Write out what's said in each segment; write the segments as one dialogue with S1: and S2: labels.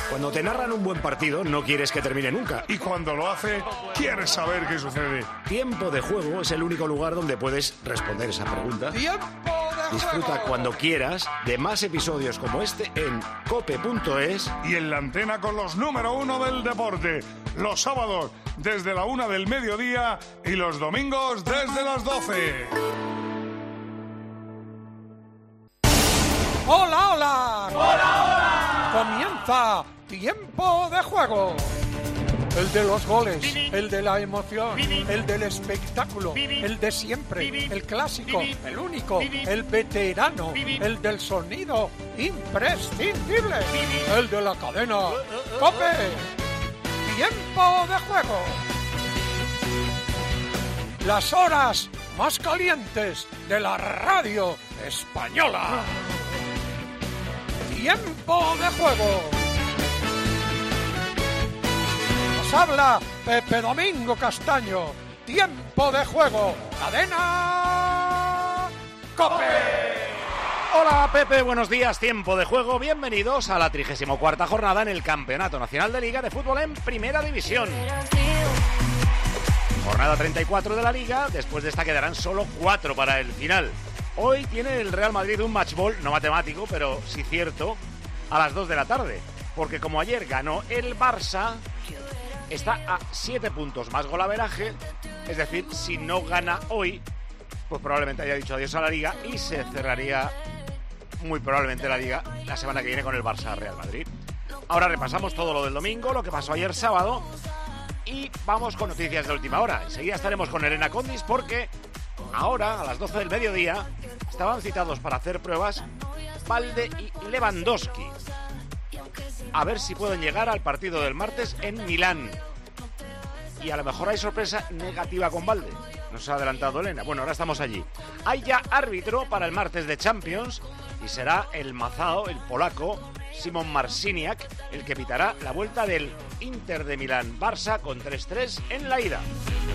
S1: Cuando te narran un buen partido, no quieres que termine nunca.
S2: Y cuando lo hace, quieres saber qué sucede.
S1: Tiempo de Juego es el único lugar donde puedes responder esa pregunta.
S3: ¡Tiempo de
S1: Disfruta
S3: juego!
S1: cuando quieras de más episodios como este en cope.es.
S2: Y en la antena con los número 1 del deporte. Los sábados desde la 1 del mediodía y los domingos desde las 12.
S3: ¡Hola, hola! ¡Hola, hola! Comienza Tiempo de Juego. El de los goles, el de la emoción, el del espectáculo, el de siempre, el clásico, el único, el veterano, el del sonido imprescindible, el de la cadena COPE. Tiempo de Juego. Las horas más calientes de la radio española. Tiempo de Juego. Nos habla Pepe Domingo Castaño. Tiempo de Juego. Cadena COPE.
S4: Hola Pepe, buenos días, Tiempo de Juego. Bienvenidos a la 34ª jornada en el Campeonato Nacional de Liga de Fútbol en Primera División. Jornada 34 de la Liga. Después de esta quedarán solo 4 para el final. Hoy tiene el Real Madrid un match ball, no matemático, pero sí cierto, a las 2 de la tarde. Porque como ayer ganó el Barça, está a 7 puntos más golaveraje. Es decir, si no gana hoy, pues probablemente haya dicho adiós a la Liga y se cerraría muy probablemente la Liga la semana que viene con el Barça Real Madrid. Ahora repasamos todo lo del domingo, lo que pasó ayer sábado y vamos con noticias de última hora. Enseguida estaremos con Elena Condis porque ahora, a las 12 del mediodía, estaban citados para hacer pruebas Valde y Lewandowski. A ver si pueden llegar al partido del martes en Milán. Y a lo mejor hay sorpresa negativa con Valde. Nos ha adelantado Elena. Bueno, ahora estamos allí. Hay ya árbitro para el martes de Champions y será el mazao, el polaco, Szymon Marciniak, el que pitará la vuelta del Inter de Milán-Barça con 3-3 en la ida.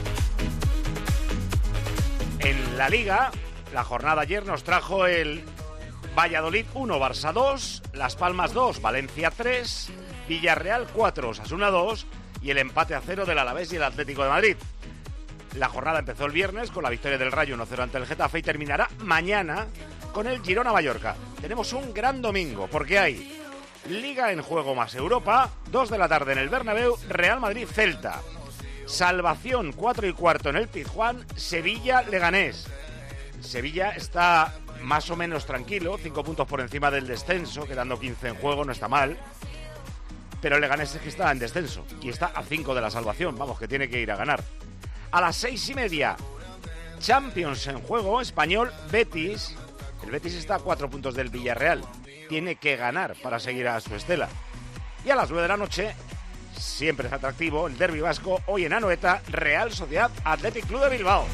S4: En la Liga, la jornada ayer nos trajo el Valladolid 1, Barça 2, Las Palmas 2, Valencia 3, Villarreal 4, Osasuna 2 y el empate a 0 del Alavés y el Atlético de Madrid. La jornada empezó el viernes con la victoria del Rayo 1-0 ante el Getafe y terminará mañana con el Girona-Mallorca. Tenemos un gran domingo porque hay Liga en juego más Europa, 2 de la tarde en el Bernabéu, Real Madrid-Celta. Salvación 4:15 en el Pizjuán, Sevilla-Leganés. Sevilla está más o menos tranquilo, 5 puntos por encima del descenso, quedando 15 en juego, no está mal. Pero el Leganés es que está en descenso y está a 5 de la salvación, vamos, que tiene que ir a ganar. A las 6:30, Champions en juego, Español-Betis. El Betis está a 4 puntos del Villarreal, tiene que ganar para seguir a su estela. Y a las 9 de la noche, siempre es atractivo, el derbi vasco, hoy en Anoeta, Real Sociedad Athletic Club de Bilbao.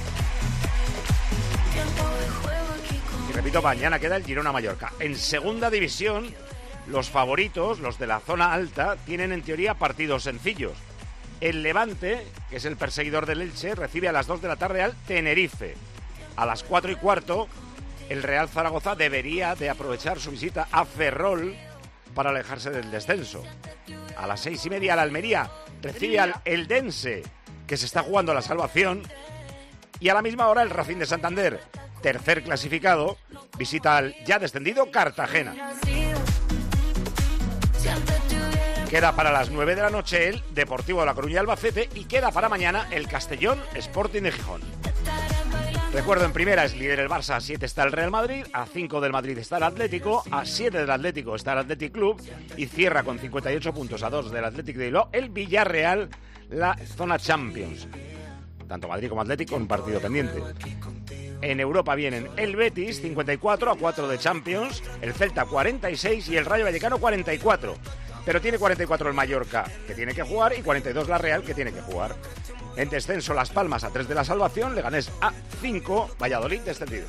S4: Y repito, mañana queda el Girona-Mallorca. En segunda división, los favoritos, los de la zona alta, tienen en teoría partidos sencillos. El Levante, que es el perseguidor del Elche, recibe a las 2 de la tarde al Tenerife. A las 4:15, el Real Zaragoza debería de aprovechar su visita a Ferrol para alejarse del descenso. A las 6:30, la Almería recibe al Eldense, que se está jugando la salvación. Y a la misma hora, el Racing de Santander, tercer clasificado, visita al ya descendido Cartagena. Queda para las 9 de la noche el Deportivo de La Coruña y Albacete y queda para mañana el Castellón Sporting de Gijón. Recuerdo, en primera es líder el Barça, a 7 está el Real Madrid, a 5 del Madrid está el Atlético, a 7 del Atlético está el Athletic Club y cierra con 58 puntos a 2 del Athletic de Bilbao el Villarreal, la zona Champions. Tanto Madrid como Atlético un partido pendiente. En Europa vienen el Betis, 54 a 4 de Champions, el Celta 46 y el Rayo Vallecano 44. Pero tiene 44 el Mallorca, que tiene que jugar, y 42 la Real, que tiene que jugar. En descenso, Las Palmas a 3 de la salvación, Leganés a 5, Valladolid descendido.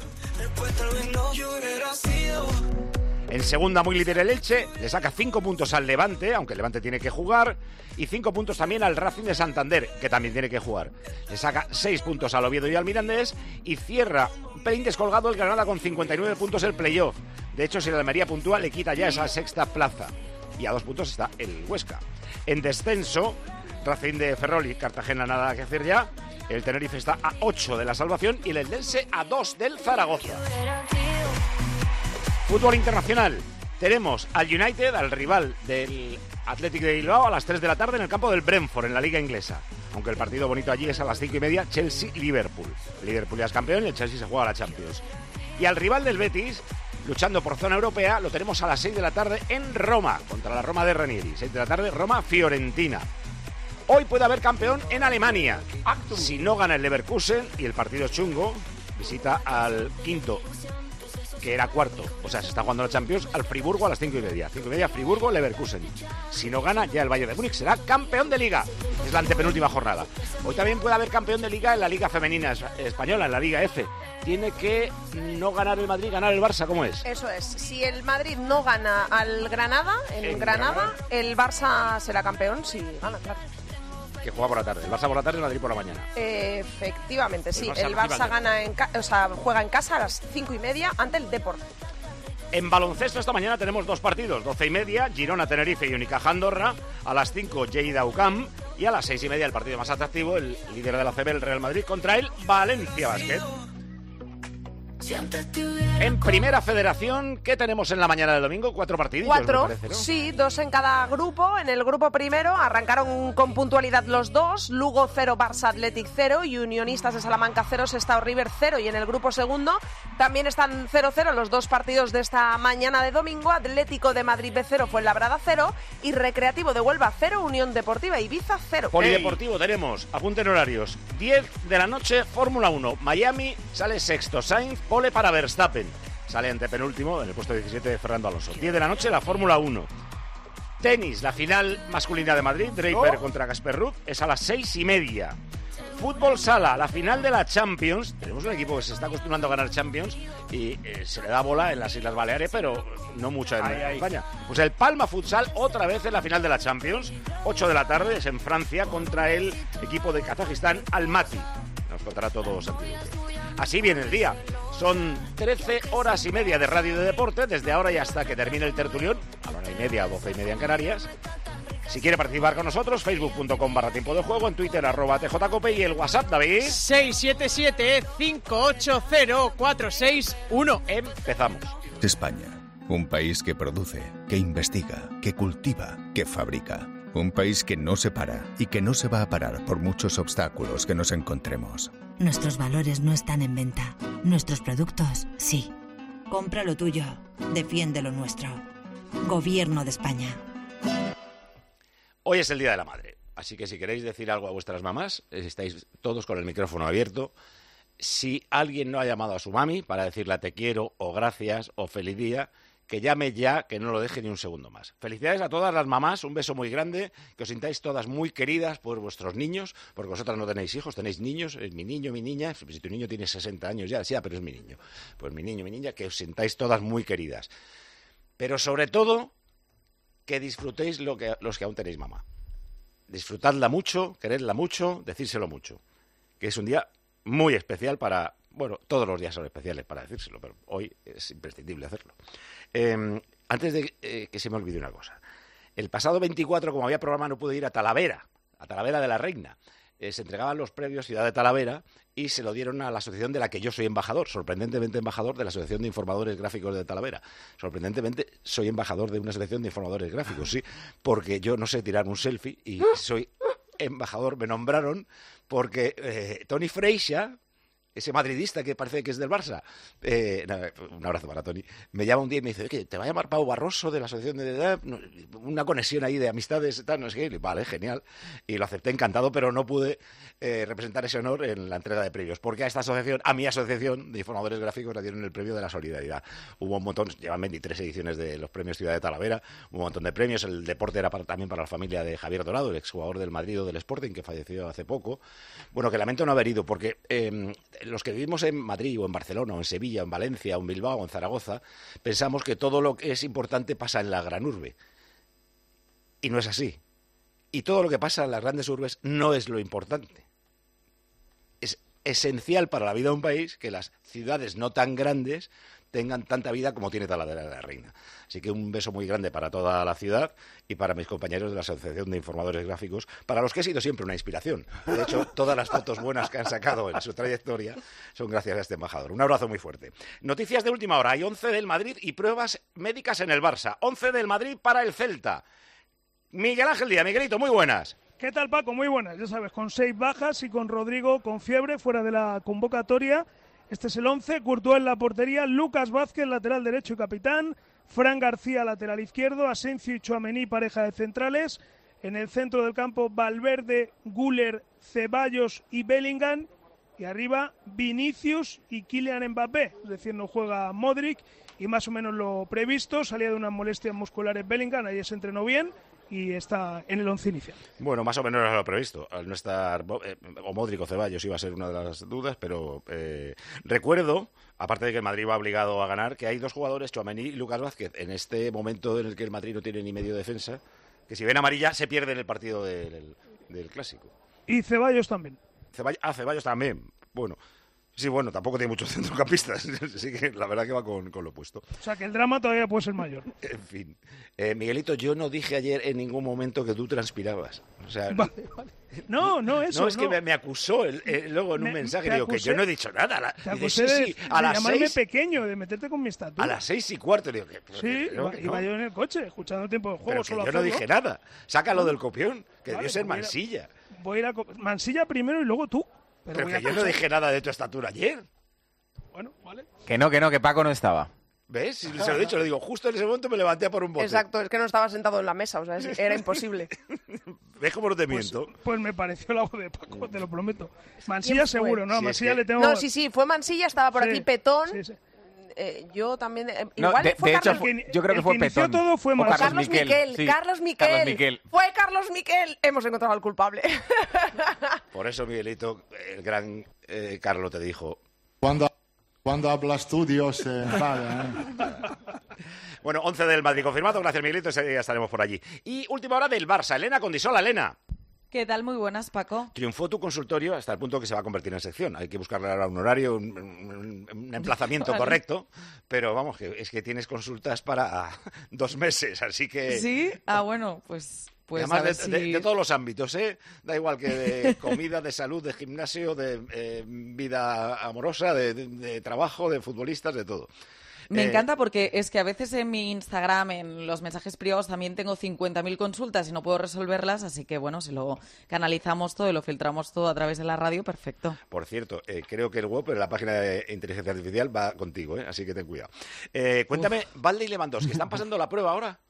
S4: En segunda, muy líder el Elche, le saca 5 puntos al Levante, aunque el Levante tiene que jugar, y 5 puntos también al Racing de Santander, que también tiene que jugar. Le saca 6 puntos al Oviedo y al Mirandés, y cierra un pelín descolgado el Granada con 59 puntos el playoff. De hecho, si la Almería puntúa, le quita ya esa sexta plaza. y a 2 puntos está el Huesca. En descenso, Racing de Ferrol y Cartagena nada que hacer ya. El Tenerife está a 8 de la salvación y el Eldense a 2 del Zaragoza. Fútbol internacional. Tenemos al United, al rival del Athletic de Bilbao, a las 3 de la tarde en el campo del Brentford, en la Liga Inglesa. Aunque el partido bonito allí es a las 5:30, Chelsea-Liverpool. Liverpool ya es campeón y el Chelsea se juega a la Champions. Y al rival del Betis, luchando por zona europea, lo tenemos a las 6 de la tarde en Roma, contra la Roma de Ranieri. 6 de la tarde, Roma-Fiorentina. Hoy puede haber campeón en Alemania. Si no gana el Leverkusen, y el partido es chungo, visita al quinto, que era cuarto, o sea, se está jugando la Champions, al Friburgo a las 5:30. 5:30, Friburgo, Leverkusen. Si no gana, ya el Bayern de Múnich será campeón de Liga. Es la antepenúltima jornada. Hoy también puede haber campeón de Liga en la Liga Femenina Española, en la Liga F. Tiene que no ganar el Madrid, ganar el Barça, ¿cómo es?
S5: Eso es. Si el Madrid no gana al Granada, en Granada, el Barça será campeón si gana, claro.
S4: Que juega por la tarde. El Barça por la tarde y el Madrid por la mañana.
S5: Efectivamente, sí. El Barça gana juega en casa a las 5:30 ante el Depor.
S4: En baloncesto esta mañana tenemos 2 partidos. 12:30, Girona-Tenerife y Unicaja-Andorra. A las 5, Lleida-UCAM. Y a las 6:30, el partido más atractivo, el líder de la CB, el Real Madrid, contra el Valencia Basket. En Primera Federación, ¿qué tenemos en la mañana del domingo? 4 partidillos,
S5: 4,
S4: me parece, ¿no?
S5: Sí, 2 en cada grupo. En el grupo primero arrancaron con puntualidad los 2. Lugo 0, Barça Athletic 0 y Unionistas de Salamanca 0, Sestao River 0. Y en el grupo segundo también están 0-0 los 2 partidos de esta mañana de domingo. Atlético de Madrid B0, Fuenlabrada 0 y Recreativo de Huelva 0, Unión Deportiva Ibiza 0.
S4: Polideportivo tenemos, apunten horarios, 10 de la noche, Fórmula 1, Miami, sale sexto, Sainz, pole para Verstappen, sale antepenúltimo en el puesto 17 de Fernando Alonso. 10 de la noche, la Fórmula 1. Tenis, la final masculina de Madrid, Draper contra Casper Ruud, es a las 6:30. Fútbol sala, la final de la Champions. Tenemos un equipo que se está acostumbrando a ganar Champions y se le da bola en las Islas Baleares, pero no mucho en España. Pues el Palma Futsal otra vez en la final de la Champions. 8 de la tarde, es en Francia, contra el equipo de Kazajistán, Almaty. Nos contará todo Santiago. Así viene el día. Son 13 horas y media de radio y de deporte, desde ahora y hasta que termine el tertulión, a la 1:30 o 12:30 en Canarias. Si quiere participar con nosotros, facebook.com/tiempo de juego, en Twitter @tjcope y el WhatsApp, David.
S6: 677-580-461.
S4: Empezamos.
S7: España, un país que produce, que investiga, que cultiva, que fabrica. Un país que no se para y que no se va a parar por muchos obstáculos que nos encontremos.
S8: Nuestros valores no están en venta. Nuestros productos, sí. Compra lo tuyo. Defiende lo nuestro. Gobierno de España.
S4: Hoy es el Día de la Madre, así que si queréis decir algo a vuestras mamás, estáis todos con el micrófono abierto. Si alguien no ha llamado a su mami para decirle te quiero o gracias o feliz día, que llame ya, que no lo deje ni un segundo más. Felicidades a todas las mamás, un beso muy grande, que os sintáis todas muy queridas por vuestros niños, porque vosotras no tenéis hijos, tenéis niños, es mi niño, mi niña. Si tu niño tiene 60 años ya, sí, pero es mi niño. Pues mi niño, mi niña, que os sintáis todas muy queridas. Pero sobre todo, que disfrutéis los que aún tenéis mamá. Disfrutadla mucho, queredla mucho, decírselo mucho. Que es un día muy especial para... Bueno, todos los días son especiales para decírselo, pero hoy es imprescindible hacerlo. Antes de que se me olvide una cosa. El pasado 24, como había programa, no pude ir a Talavera de la Reina. Se entregaban los premios Ciudad de Talavera y se lo dieron a la asociación de la que yo soy embajador, sorprendentemente embajador de la Asociación de Informadores Gráficos de Talavera. Sorprendentemente soy embajador de una asociación de informadores gráficos, sí, porque yo no sé tirar un selfie y soy embajador. Me nombraron porque Tony Freixa, ese madridista que parece que es del Barça, un abrazo para Tony, me llama un día y me dice, oye, te va a llamar Pau Barroso de la asociación de una conexión ahí de amistades, tal, no sé qué. Vale, genial. Y lo acepté encantado, pero no pude representar ese honor en la entrega de premios, porque a esta asociación, a mi asociación de informadores gráficos, le dieron el premio de la solidaridad. Hubo un montón, llevan 23 ediciones de los premios Ciudad de Talavera, un montón de premios. El deporte era también para la familia de Javier Dorado, el exjugador del Madrid o del Sporting, que falleció hace poco. Bueno, que lamento no haber ido, porque los que vivimos en Madrid o en Barcelona o en Sevilla o en Valencia o en Bilbao o en Zaragoza pensamos que todo lo que es importante pasa en la gran urbe, y no es así. Y todo lo que pasa en las grandes urbes no es lo importante. Es esencial para la vida de un país que las ciudades no tan grandes tengan tanta vida como tiene Talavera de la Reina. Así que un beso muy grande para toda la ciudad y para mis compañeros de la Asociación de Informadores Gráficos, para los que he sido siempre una inspiración. De hecho, todas las fotos buenas que han sacado en su trayectoria son gracias a este embajador. Un abrazo muy fuerte. Noticias de última hora. Hay 11 del Madrid y pruebas médicas en el Barça. 11 del Madrid para el Celta. Miguel Ángel Díaz. Miguelito, muy buenas.
S6: ¿Qué tal, Paco? Muy buenas. Ya sabes, con 6 bajas y con Rodrigo con fiebre fuera de la convocatoria. Este es el 11. Courtois en la portería, Lucas Vázquez, lateral derecho y capitán, Fran García, lateral izquierdo, Asensio y Tchouaméni, pareja de centrales. En el centro del campo, Valverde, Güler, Ceballos y Bellingham. Y arriba, Vinicius y Kylian Mbappé. Es decir, no juega Modric y más o menos lo previsto. Salía de unas molestias musculares Bellingham, ayer se entrenó bien y está en el 11 inicial.
S4: Bueno, más o menos era lo previsto. Al no estar o Modric o Ceballos iba a ser una de las dudas, pero recuerdo, aparte de que el Madrid va obligado a ganar, que hay 2 jugadores, Tchouaméni y Lucas Vázquez, en este momento en el que el Madrid no tiene ni medio defensa, que si ven amarilla se pierde en el partido del Clásico.
S6: Y Ceballos también.
S4: Ceballos también. Bueno. Sí, bueno, tampoco tiene muchos centrocampistas, así que la verdad que va con lo opuesto.
S6: O sea, que el drama todavía puede ser mayor.
S4: En fin. Miguelito, yo no dije ayer en ningún momento que tú transpirabas. O sea,
S6: vale. No, eso.
S4: No, es que me acusó luego en un mensaje. Digo, que yo no he dicho nada.
S6: Te acusé de llamarme 6, pequeño, de meterte con mi estatura.
S4: A las 6:15. Digo,
S6: iba yo en el coche, escuchando tiempo de juego.
S4: Pero yo no dije nada. Sácalo del copión, que debió ser Mansilla.
S6: Voy a ir a Mansilla primero y luego tú.
S4: Pero que yo no dije nada de tu estatura ayer.
S6: Bueno, vale.
S9: Que Paco no estaba.
S4: ¿Ves? Si se lo he dicho, le digo, justo en ese momento me levanté a por un bote.
S5: Exacto, es que no estaba sentado en la mesa, o sea, era imposible.
S4: ¿Ves cómo no te miento?
S6: Pues me pareció la voz de Paco, te lo prometo. Mansilla seguro, ¿no? Sí, Mansilla le tengo...
S5: No, sí, fue Mansilla, estaba por aquí Petón.
S6: Sí.
S5: Yo también...
S9: igual fue Carlos... yo creo que fue Petón.
S6: Todo fue
S5: Carlos Miquel.
S9: Sí.
S5: Carlos Miquel. Fue Carlos Miquel. Hemos encontrado al culpable.
S4: Por eso, Miguelito, el gran Carlos te dijo...
S10: Cuando hablas tú, Dios enfada.
S4: Bueno, 11 del Madrid confirmado. Gracias, Miguelito. Ese día estaremos por allí. Y última hora del Barça. Elena Condisola. Elena.
S11: ¿Qué tal? Muy buenas, Paco.
S4: Triunfó tu consultorio hasta el punto que se va a convertir en sección. Hay que buscarle ahora un horario, un emplazamiento correcto, pero vamos, que es que tienes consultas para 2 meses, así que...
S11: ¿Sí? Bueno, pues
S4: además de todos los ámbitos, ¿eh? Da igual que de comida, de salud, de gimnasio, de vida amorosa, de trabajo, de futbolistas, de todo.
S11: Me encanta porque es que a veces en mi Instagram, en los mensajes privados, también tengo 50.000 consultas y no puedo resolverlas, así que bueno, si lo canalizamos todo y lo filtramos todo a través de la radio, perfecto.
S4: Por cierto, creo que el web, la página de inteligencia artificial, va contigo, así que ten cuidado. Cuéntame, Valde y Lewandowski, ¿están pasando la prueba ahora?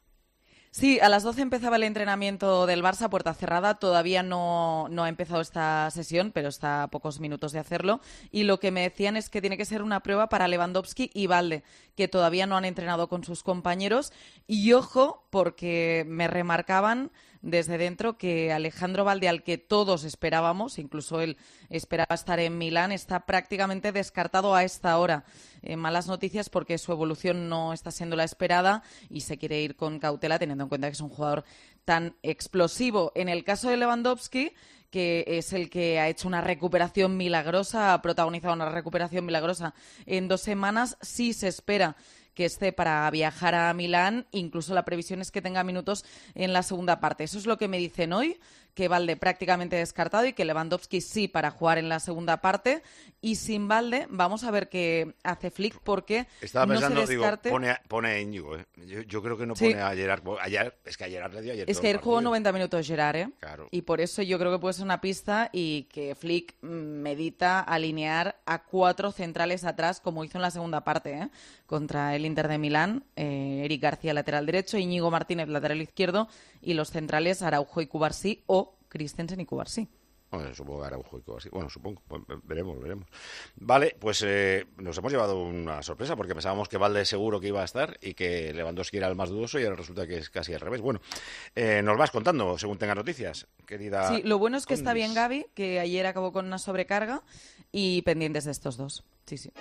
S11: Sí, a las 12 empezaba el entrenamiento del Barça a puerta cerrada. Todavía no ha empezado esta sesión, pero está a pocos minutos de hacerlo. Y lo que me decían es que tiene que ser una prueba para Lewandowski y Valde, que todavía no han entrenado con sus compañeros. Y ojo, porque me remarcaban desde dentro que Alejandro Valde, al que todos esperábamos, incluso él esperaba estar en Milán, está prácticamente descartado a esta hora. Malas noticias porque su evolución no está siendo la esperada y se quiere ir con cautela teniendo en cuenta que es un jugador tan explosivo. En el caso de Lewandowski, que es el que ha hecho una recuperación milagrosa, ha protagonizado una recuperación milagrosa en 2 semanas, sí se espera que esté para viajar a Milán, incluso la previsión es que tenga minutos en la segunda parte. Eso es lo que me dicen hoy, que Valde prácticamente descartado y que Lewandowski sí para jugar en la segunda parte. Y sin Valde, vamos a ver qué hace Flick, porque
S4: estaba pensando,
S11: no se descarte...
S4: pone a Íñigo, Yo creo que no pone a Gerard. Es que a Gerard le dio ayer.
S11: Es que ayer jugó 90 minutos Gerard,
S4: Claro.
S11: Y por eso yo creo que puede ser una pista y que Flick medita alinear a 4 centrales atrás, como hizo en la segunda parte, contra el Inter de Milán. Eric García, lateral derecho, Íñigo Martínez, lateral izquierdo, y los centrales Araujo y Cubarsí o Christensen y Cubarsí.
S4: Bueno, supongo que Araujo y Cubarsí. Bueno, supongo. Veremos. Vale, pues nos hemos llevado una sorpresa porque pensábamos que Valde seguro que iba a estar y que Lewandowski era el más dudoso y ahora resulta que es casi al revés. Bueno, nos vas contando según tenga noticias, querida.
S11: Sí, lo bueno es que está bien Gavi, que ayer acabó con una sobrecarga y pendientes de estos dos. Sí.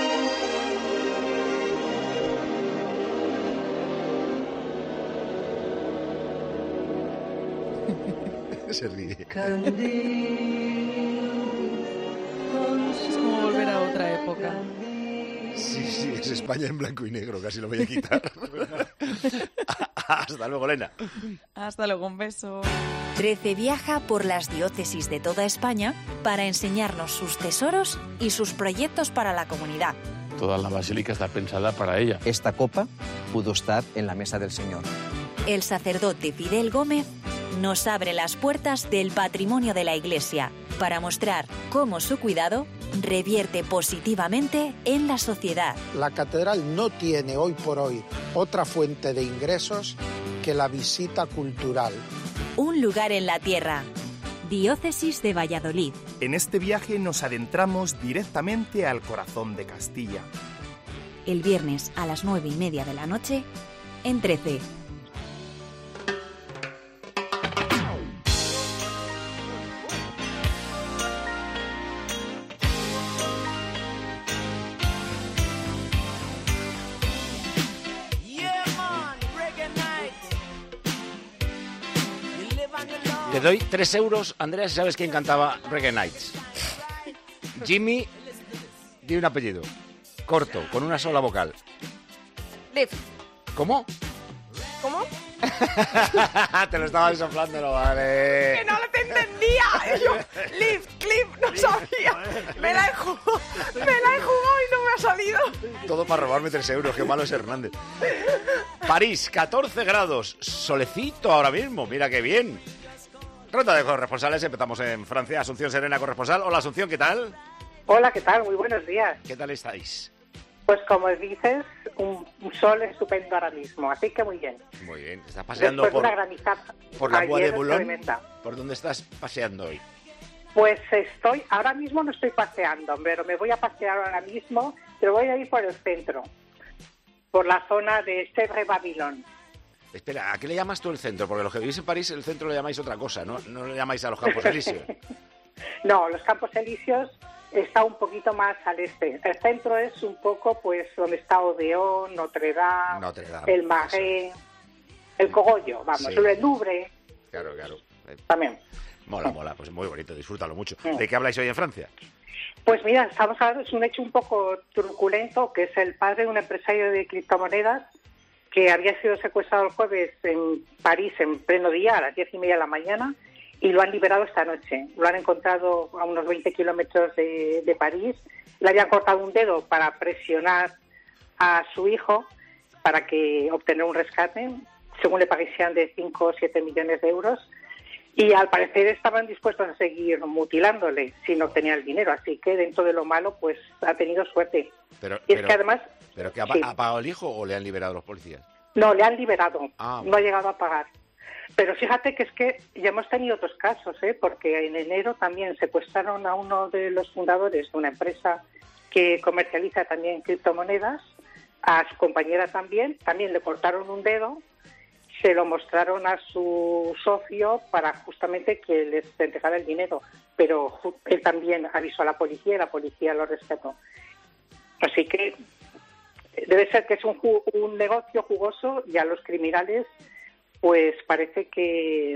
S4: Se ríe.
S11: Es como volver a otra época.
S4: Sí, es España en blanco y negro, casi lo voy a quitar. Hasta luego, Elena.
S11: Hasta luego, un beso.
S12: 13 viaja por las diócesis de toda España para enseñarnos sus tesoros y sus proyectos para la comunidad.
S13: Toda la basílica está pensada para ella.
S14: Esta copa pudo estar en la mesa del Señor.
S12: El sacerdote Fidel Gómez nos abre las puertas del patrimonio de la Iglesia para mostrar cómo su cuidado revierte positivamente en la sociedad.
S15: La catedral no tiene hoy por hoy otra fuente de ingresos que la visita cultural.
S12: Un lugar en la tierra. Diócesis de Valladolid.
S16: En este viaje nos adentramos directamente al corazón de Castilla.
S12: El viernes a las 9:30 de la noche en 13.
S4: Te doy 3 euros, Andrea, si sabes quién cantaba Reggae Nights. Jimmy, di un apellido. Corto, con una sola vocal.
S5: Liv.
S4: ¿Cómo?
S5: ¿Cómo?
S4: Te lo estaba soplando, no vale.
S5: Que no te entendía. Yo, Liv, Cliff, no sabía. Me la he jugado y no me ha salido.
S4: Todo para robarme 3 euros, qué malo es Hernández. París, 14 grados, solecito ahora mismo, mira qué bien. Ronda de corresponsales, empezamos en Francia. Asunción Serena, corresponsal. Hola, Asunción, ¿qué tal?
S17: Hola, ¿qué tal? Muy buenos días.
S4: ¿Qué tal estáis?
S17: Pues como dices, un sol estupendo ahora mismo, así que muy bien.
S4: Muy bien, ¿estás paseando
S17: por la granizada?
S4: ¿Por la Bois de Boulogne? ¿Por dónde estás paseando hoy?
S17: Pues ahora mismo no estoy paseando, pero me voy a pasear ahora mismo, pero voy a ir por el centro, por la zona de Sèvres-Babylone.
S4: Espera, ¿a qué le llamas tú el centro? Porque los que vivís en París, el centro lo llamáis otra cosa, ¿no? No lo llamáis a los Campos Elíseos.
S17: No, los Campos Elíseos está un poquito más al este. El centro es un poco, pues, donde está Odeón, Notre Dame, el Marais, el Cogollo, vamos, sí. El Louvre.
S4: Claro.
S17: También.
S4: Mola, pues muy bonito, disfrútalo mucho. ¿De qué habláis hoy en Francia?
S17: Pues mira, estamos hablando, es un hecho un poco truculento, que es el padre de un empresario de criptomonedas que había sido secuestrado el jueves en París en pleno día, a las 10:30 de la mañana, y lo han liberado esta noche. Lo han encontrado a unos 20 kilómetros de París. Le habían cortado un dedo para presionar a su hijo para que obtener un rescate, según Le Parisien, de 5 o 7 millones de euros. Y al parecer estaban dispuestos a seguir mutilándole si no obtenía el dinero. Así que dentro de lo malo, pues ha tenido suerte. Es que además...
S4: ¿Pero que ha pagado el hijo o le han liberado los policías?
S17: No, le han liberado.
S4: No
S17: ha llegado a pagar. Pero fíjate que es que ya hemos tenido otros casos, porque en enero también secuestraron a uno de los fundadores de una empresa que comercializa también criptomonedas, a su compañera también le cortaron un dedo, se lo mostraron a su socio para justamente que les entregara el dinero, pero él también avisó a la policía y la policía lo rescató. Así que debe ser que es un negocio jugoso y a los criminales pues parece que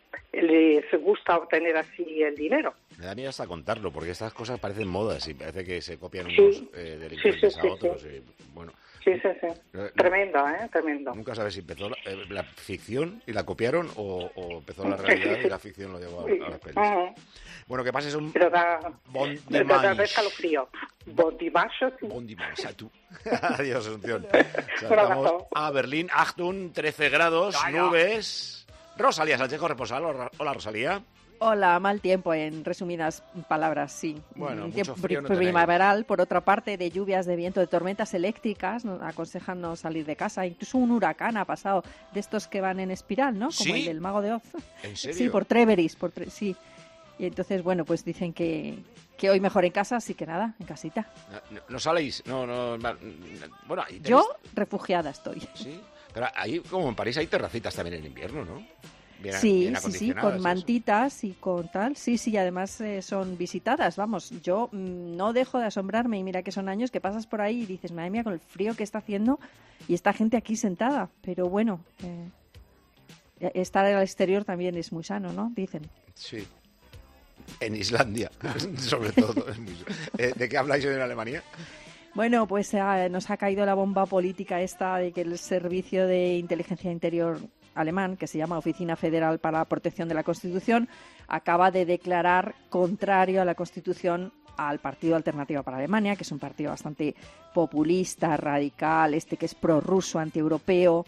S17: les gusta obtener así el dinero.
S4: Me da miedo hasta contarlo, porque estas cosas parecen modas y parece que se copian unos delincuentes a otros.
S17: Sí.
S4: Bueno,
S17: sí. Tremendo, tremendo.
S4: Nunca sabes si empezó la ficción y la copiaron o empezó la realidad y la ficción lo llevó a las pelis. Bueno, que pases un bon
S17: dimanche. Bon dimanche.
S4: A tú. Adiós, Asunción. Saltamos a Berlín. Achtung, 13 grados, nubes. Rosalía Sánchez, corresponsal. Hola, Rosalía.
S18: Hola, mal tiempo, en resumidas palabras, sí.
S4: Bueno,
S18: tiempo
S4: mucho frío no
S18: primaveral, por otra parte, de lluvias, de viento, de tormentas eléctricas, nos aconsejan no salir de casa. Incluso un huracán ha pasado, de estos que van en espiral, ¿no? Como el del Mago de Oz.
S4: ¿En serio?
S18: Sí, por Treveris, sí. Y entonces, bueno, pues dicen que hoy mejor en casa, así que nada, en casita.
S4: ¿No saléis? No. Bueno,
S18: yo refugiada estoy.
S4: Sí, pero ahí, como en París, hay terracitas también en invierno, ¿no?
S18: Sí, con mantitas y con tal. Sí, además son visitadas, vamos. Yo no dejo de asombrarme y mira que son años que pasas por ahí y dices, madre mía, con el frío que está haciendo y esta gente aquí sentada. Pero bueno, estar al exterior también es muy sano, ¿no? Dicen.
S4: Sí. En Islandia, sobre todo. ¿De qué habláis hoy en Alemania?
S18: Bueno, pues nos ha caído la bomba política esta de que el Servicio de Inteligencia Interior alemán, que se llama Oficina Federal para la Protección de la Constitución, acaba de declarar contrario a la Constitución al Partido Alternativa para Alemania, que es un partido bastante populista, radical, que es prorruso, antieuropeo.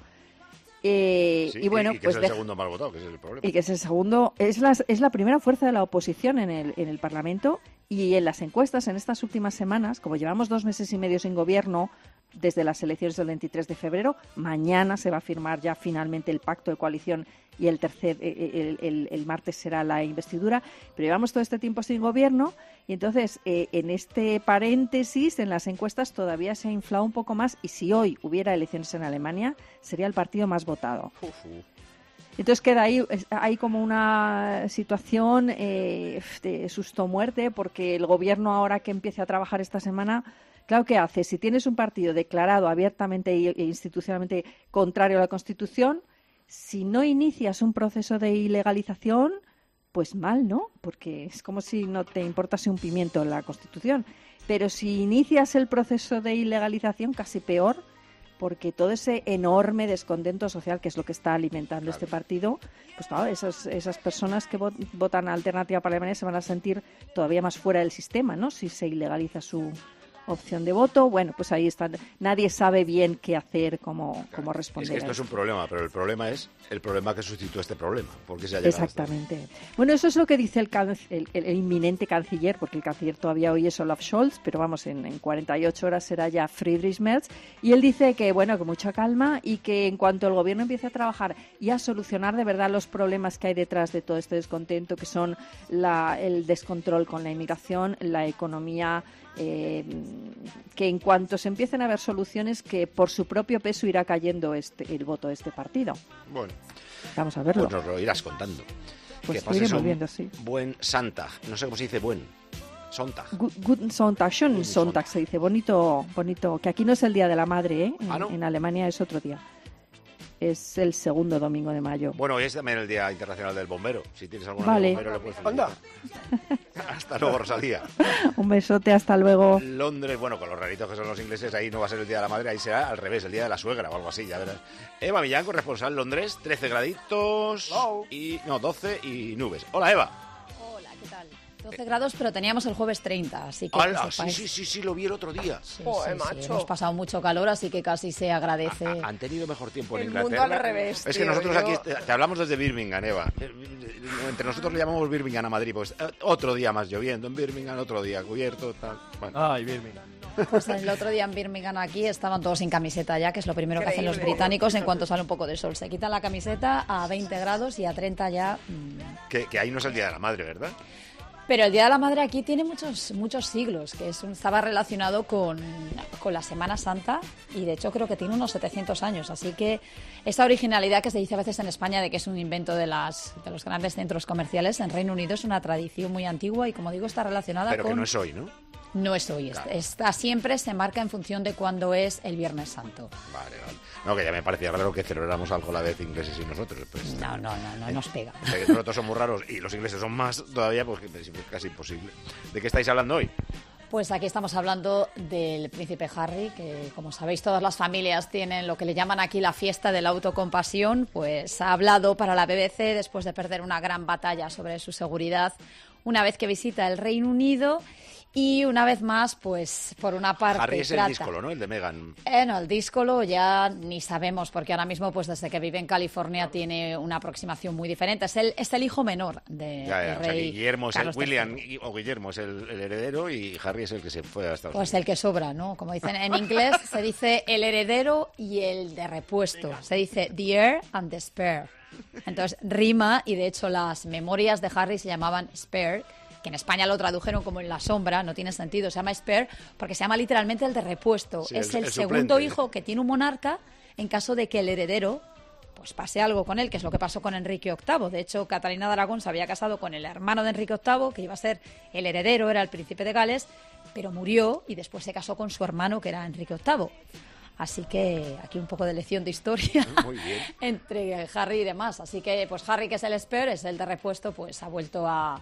S4: Y bueno, que pues es el segundo más votado, que es el problema.
S18: Y que es el segundo, es la primera fuerza de la oposición en el Parlamento, y en las encuestas en estas últimas semanas, como llevamos 2 meses y medio sin gobierno desde las elecciones del 23 de febrero, mañana se va a firmar ya finalmente el pacto de coalición y el martes será la investidura, pero llevamos todo este tiempo sin gobierno y entonces en este paréntesis en las encuestas todavía se ha inflado un poco más, y si hoy hubiera elecciones en Alemania sería el partido más votado. Entonces queda ahí como una situación de susto-muerte, porque el gobierno ahora que empiece a trabajar esta semana, claro, ¿qué hace? Si tienes un partido declarado abiertamente e institucionalmente contrario a la Constitución, si no inicias un proceso de ilegalización, pues mal, ¿no? Porque es como si no te importase un pimiento la Constitución. Pero si inicias el proceso de ilegalización, casi peor, porque todo ese enorme descontento social, que es lo que está alimentando este partido, pues claro, esas personas que votan a Alternativa para Alemania se van a sentir todavía más fuera del sistema, ¿no? Si se ilegaliza su opción de voto. Bueno, pues ahí está. Nadie sabe bien qué hacer, cómo responder.
S4: Es que esto es un problema, pero el problema es el problema que sustituye este problema. Porque se ha llegado
S18: exactamente. Bueno, eso es lo que dice el inminente canciller, porque el canciller todavía hoy es Olaf Scholz, pero vamos, en 48 horas será ya Friedrich Merz, y él dice que, bueno, con mucha calma, y que en cuanto el gobierno empiece a trabajar y a solucionar de verdad los problemas que hay detrás de todo este descontento, que son el descontrol con la inmigración, la economía, que en cuanto se empiecen a ver soluciones, que por su propio peso irá cayendo el voto de este partido.
S4: Bueno,
S18: vamos a verlo.
S4: Pues nos lo irás contando.
S18: Pues
S4: que pases un
S18: viendo, sí.
S4: Buen Sonntag. No sé cómo se dice buen. Sonntag.
S18: Guten Sonntag, schönen Sonntag se dice. Bonito. Que aquí no es el Día de la Madre, ¿eh?
S4: ¿No?
S18: En Alemania es otro día. Es el segundo domingo de mayo.
S4: Bueno, hoy es también el Día Internacional del Bombero. Si tienes algún bombero, le puedes felicitar. Hasta luego, Rosalía.
S18: Un besote, hasta luego.
S4: Londres, bueno, con los raritos que son los ingleses, ahí no va a ser el Día de la Madre, ahí será al revés, el Día de la Suegra o algo así, ya verás. Eva Millán, corresponsal Londres, 13 graditos, 12 y nubes. Hola, Eva.
S19: Hola, ¿qué tal? 12 grados, pero teníamos el jueves 30, así que...
S4: Sí, lo vi el otro día.
S19: Sí, hemos pasado mucho calor, así que casi se agradece.
S4: Han tenido mejor tiempo en
S5: el
S4: Inglaterra.
S5: Mundo al revés,
S4: es que nosotros aquí te hablamos desde Birmingham, Eva. Entre nosotros le llamamos Birmingham a Madrid, pues otro día más lloviendo en Birmingham, otro día cubierto, tal. Bueno.
S9: Ay, Birmingham.
S19: Pues el otro día en Birmingham aquí estaban todos sin camiseta ya, que es lo primero que hacen los británicos en cuanto sale un poco de sol. Se quitan la camiseta a 20 grados y a 30 ya...
S4: Que ahí no es el Día de la Madre, ¿verdad?
S19: Pero el Día de la Madre aquí tiene muchos siglos, que estaba relacionado con la Semana Santa, y de hecho creo que tiene unos 700 años. Así que esta originalidad que se dice a veces en España de que es un invento de los grandes centros comerciales, en Reino Unido es una tradición muy antigua y, como digo, está relacionada
S4: Pero que no es hoy, ¿no?
S19: No es hoy, claro. Siempre se marca en función de cuándo es el Viernes Santo.
S4: Vale. No, que ya me parecía raro que celebráramos algo a la vez ingleses y nosotros. Pues,
S19: no nos pega.
S4: Nosotros somos raros y los ingleses son más todavía, pues es casi imposible. ¿De qué estáis hablando hoy?
S19: Pues aquí estamos hablando del príncipe Harry, que, como sabéis, todas las familias tienen lo que le llaman aquí la fiesta de la autocompasión. Pues ha hablado para la BBC después de perder una gran batalla sobre su seguridad una vez que visita el Reino Unido. Y una vez más, pues por una parte...
S4: Harry es el díscolo, ¿no? El de Meghan.
S19: No, el díscolo ya ni sabemos, porque ahora mismo, pues desde que vive en California, tiene una aproximación muy diferente. Es el hijo menor de rey.
S4: O sea, Guillermo es Guillermo es el heredero, y Harry es el que se fue a Estados Unidos.
S19: Pues el que sobra, ¿no? Como dicen en inglés, se dice el heredero y el de repuesto. Se dice the heir and the spare. Entonces rima, y de hecho las memorias de Harry se llamaban Spare, que en España lo tradujeron como en la sombra, no tiene sentido, se llama Spare porque se llama literalmente el de repuesto.
S4: Sí,
S19: es el segundo hijo que tiene un monarca en caso de que el heredero pues pase algo con él, que es lo que pasó con Enrique VIII. De hecho, Catalina de Aragón se había casado con el hermano de Enrique VIII, que iba a ser el heredero, era el príncipe de Gales, pero murió y después se casó con su hermano, que era Enrique VIII. Así que aquí un poco de lección de historia entre Harry y demás. Así que pues Harry, que es el spare, es el de repuesto, pues ha vuelto a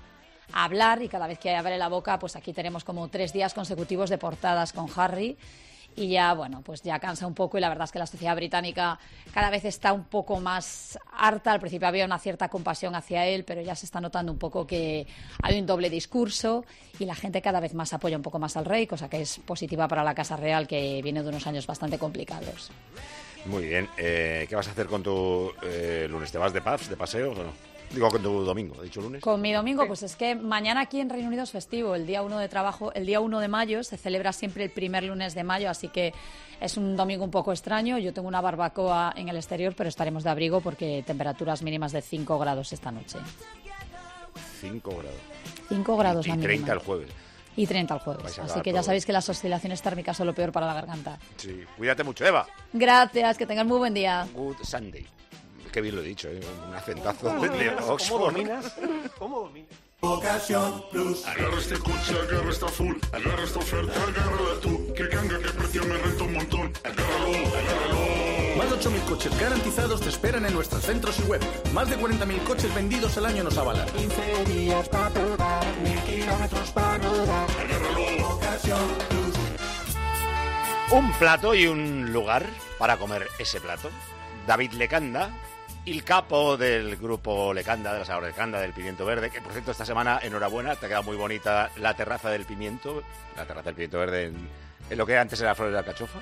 S19: hablar, y cada vez que abre la boca, pues aquí tenemos como 3 días consecutivos de portadas con Harry. Y ya, bueno, pues ya cansa un poco, y la verdad es que la sociedad británica cada vez está un poco más harta. Al principio había una cierta compasión hacia él, pero ya se está notando un poco que hay un doble discurso y la gente cada vez más apoya un poco más al rey, cosa que es positiva para la Casa Real, que viene de unos años bastante complicados.
S4: Muy bien. ¿Qué vas a hacer con tu lunes? ¿Te vas de pubs, de paseos o no? Digo, con tu domingo, ¿he dicho lunes?
S19: Con mi domingo, pues es que mañana aquí en Reino Unido es festivo, el día 1 de trabajo, el día 1 de mayo, se celebra siempre el primer lunes de mayo, así que es un domingo un poco extraño. Yo tengo una barbacoa en el exterior, pero estaremos de abrigo porque temperaturas mínimas de 5 grados esta noche.
S4: 5 grados.
S19: 5 grados
S4: y
S19: la mínima.
S4: 30 el jueves.
S19: Y 30 el jueves, así que ya sabéis que las oscilaciones térmicas son lo peor para la garganta.
S4: Sí, cuídate mucho, Eva.
S19: Gracias, que tengas muy buen día.
S4: Good Sunday. Qué bien lo he dicho, un acentazo de Oxford.
S20: ¿Cómo dominas? ¿Cómo dominas?
S21: Ocasión Plus. Agarra este coche, agarra esta full, agarra esta oferta, agárrala tú. Que ganga, que precio, me renta un montón. Agárralo, agárralo.
S22: Más de 8.000 coches garantizados te esperan en nuestros centros y web. Más de 40.000 coches vendidos al año nos avalan.
S21: 15 días para probar, 1.000 kilómetros para rodar. Agárralo, Ocasión Plus.
S4: Un plato y un lugar para comer ese plato. David Lecanda, el capo del grupo Lecanda, de la Sabor Lecanda, del Pimiento Verde, que por cierto esta semana, enhorabuena, te ha quedado muy bonita la terraza del pimiento verde en lo que antes era Flores de Alcachofa.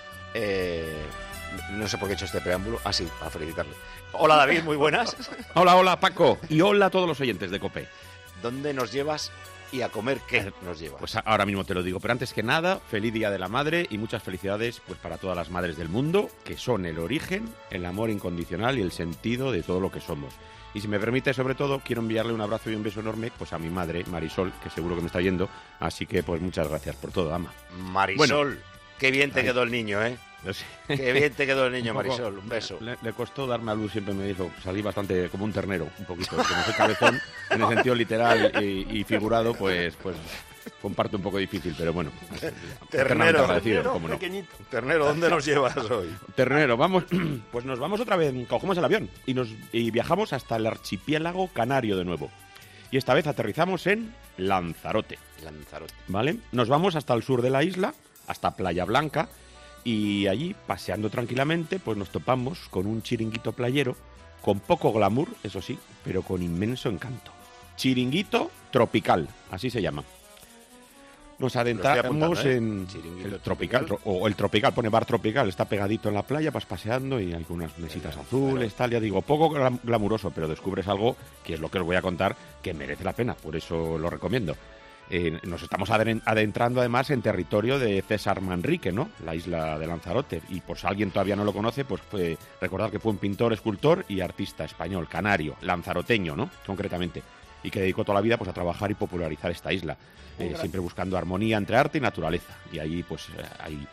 S4: No sé por qué he hecho este preámbulo. Ah, sí, para felicitarle. Hola David, muy buenas.
S23: Hola Paco, y hola a todos los oyentes de COPE.
S4: ¿Dónde nos llevas y a comer qué nos llevas?
S23: Pues ahora mismo te lo digo, pero antes que nada, feliz Día de la Madre y muchas felicidades pues para todas las madres del mundo, que son el origen, el amor incondicional y el sentido de todo lo que somos. Y si me permite, sobre todo, quiero enviarle un abrazo y un beso enorme pues a mi madre, Marisol, que seguro que me está oyendo, así que pues muchas gracias por todo, ama.
S4: Marisol,
S23: bueno,
S4: qué bien te quedó el niño, ¿eh? Qué bien te quedó el niño, Marisol, un beso.
S23: Le costó darme a luz, siempre me dijo, salí bastante como un ternero, un poquito, porque no soy cabezón, en el sentido literal y figurado, pues fue un parto un poco difícil, pero bueno.
S4: Ternero,
S23: agradecido, cómo no.
S20: Pequeñito.
S4: Ternero, ¿dónde nos llevas hoy?
S23: Ternero, vamos, pues nos vamos otra vez, cogemos el avión y viajamos hasta el archipiélago canario de nuevo. Y esta vez aterrizamos en Lanzarote. ¿Vale? Nos vamos hasta el sur de la isla, hasta Playa Blanca, y allí, paseando tranquilamente, pues nos topamos con un chiringuito playero, con poco glamour, eso sí, pero con inmenso encanto. Chiringuito tropical, así se llama. Nos adentramos en el tropical, o el tropical, pone bar tropical, está pegadito en la playa, vas paseando y hay unas mesitas azules, tal, ya digo, poco glamuroso, pero descubres algo que es lo que os voy a contar, que merece la pena, por eso lo recomiendo. Nos estamos adentrando además en territorio de César Manrique, ¿no? La isla de Lanzarote. Y por si alguien todavía no lo conoce, pues recordad que fue un pintor, escultor y artista español, canario, lanzaroteño, ¿no? Concretamente. Y que dedicó toda la vida pues a trabajar y popularizar esta isla, siempre buscando armonía entre arte y naturaleza. Y ahí pues hay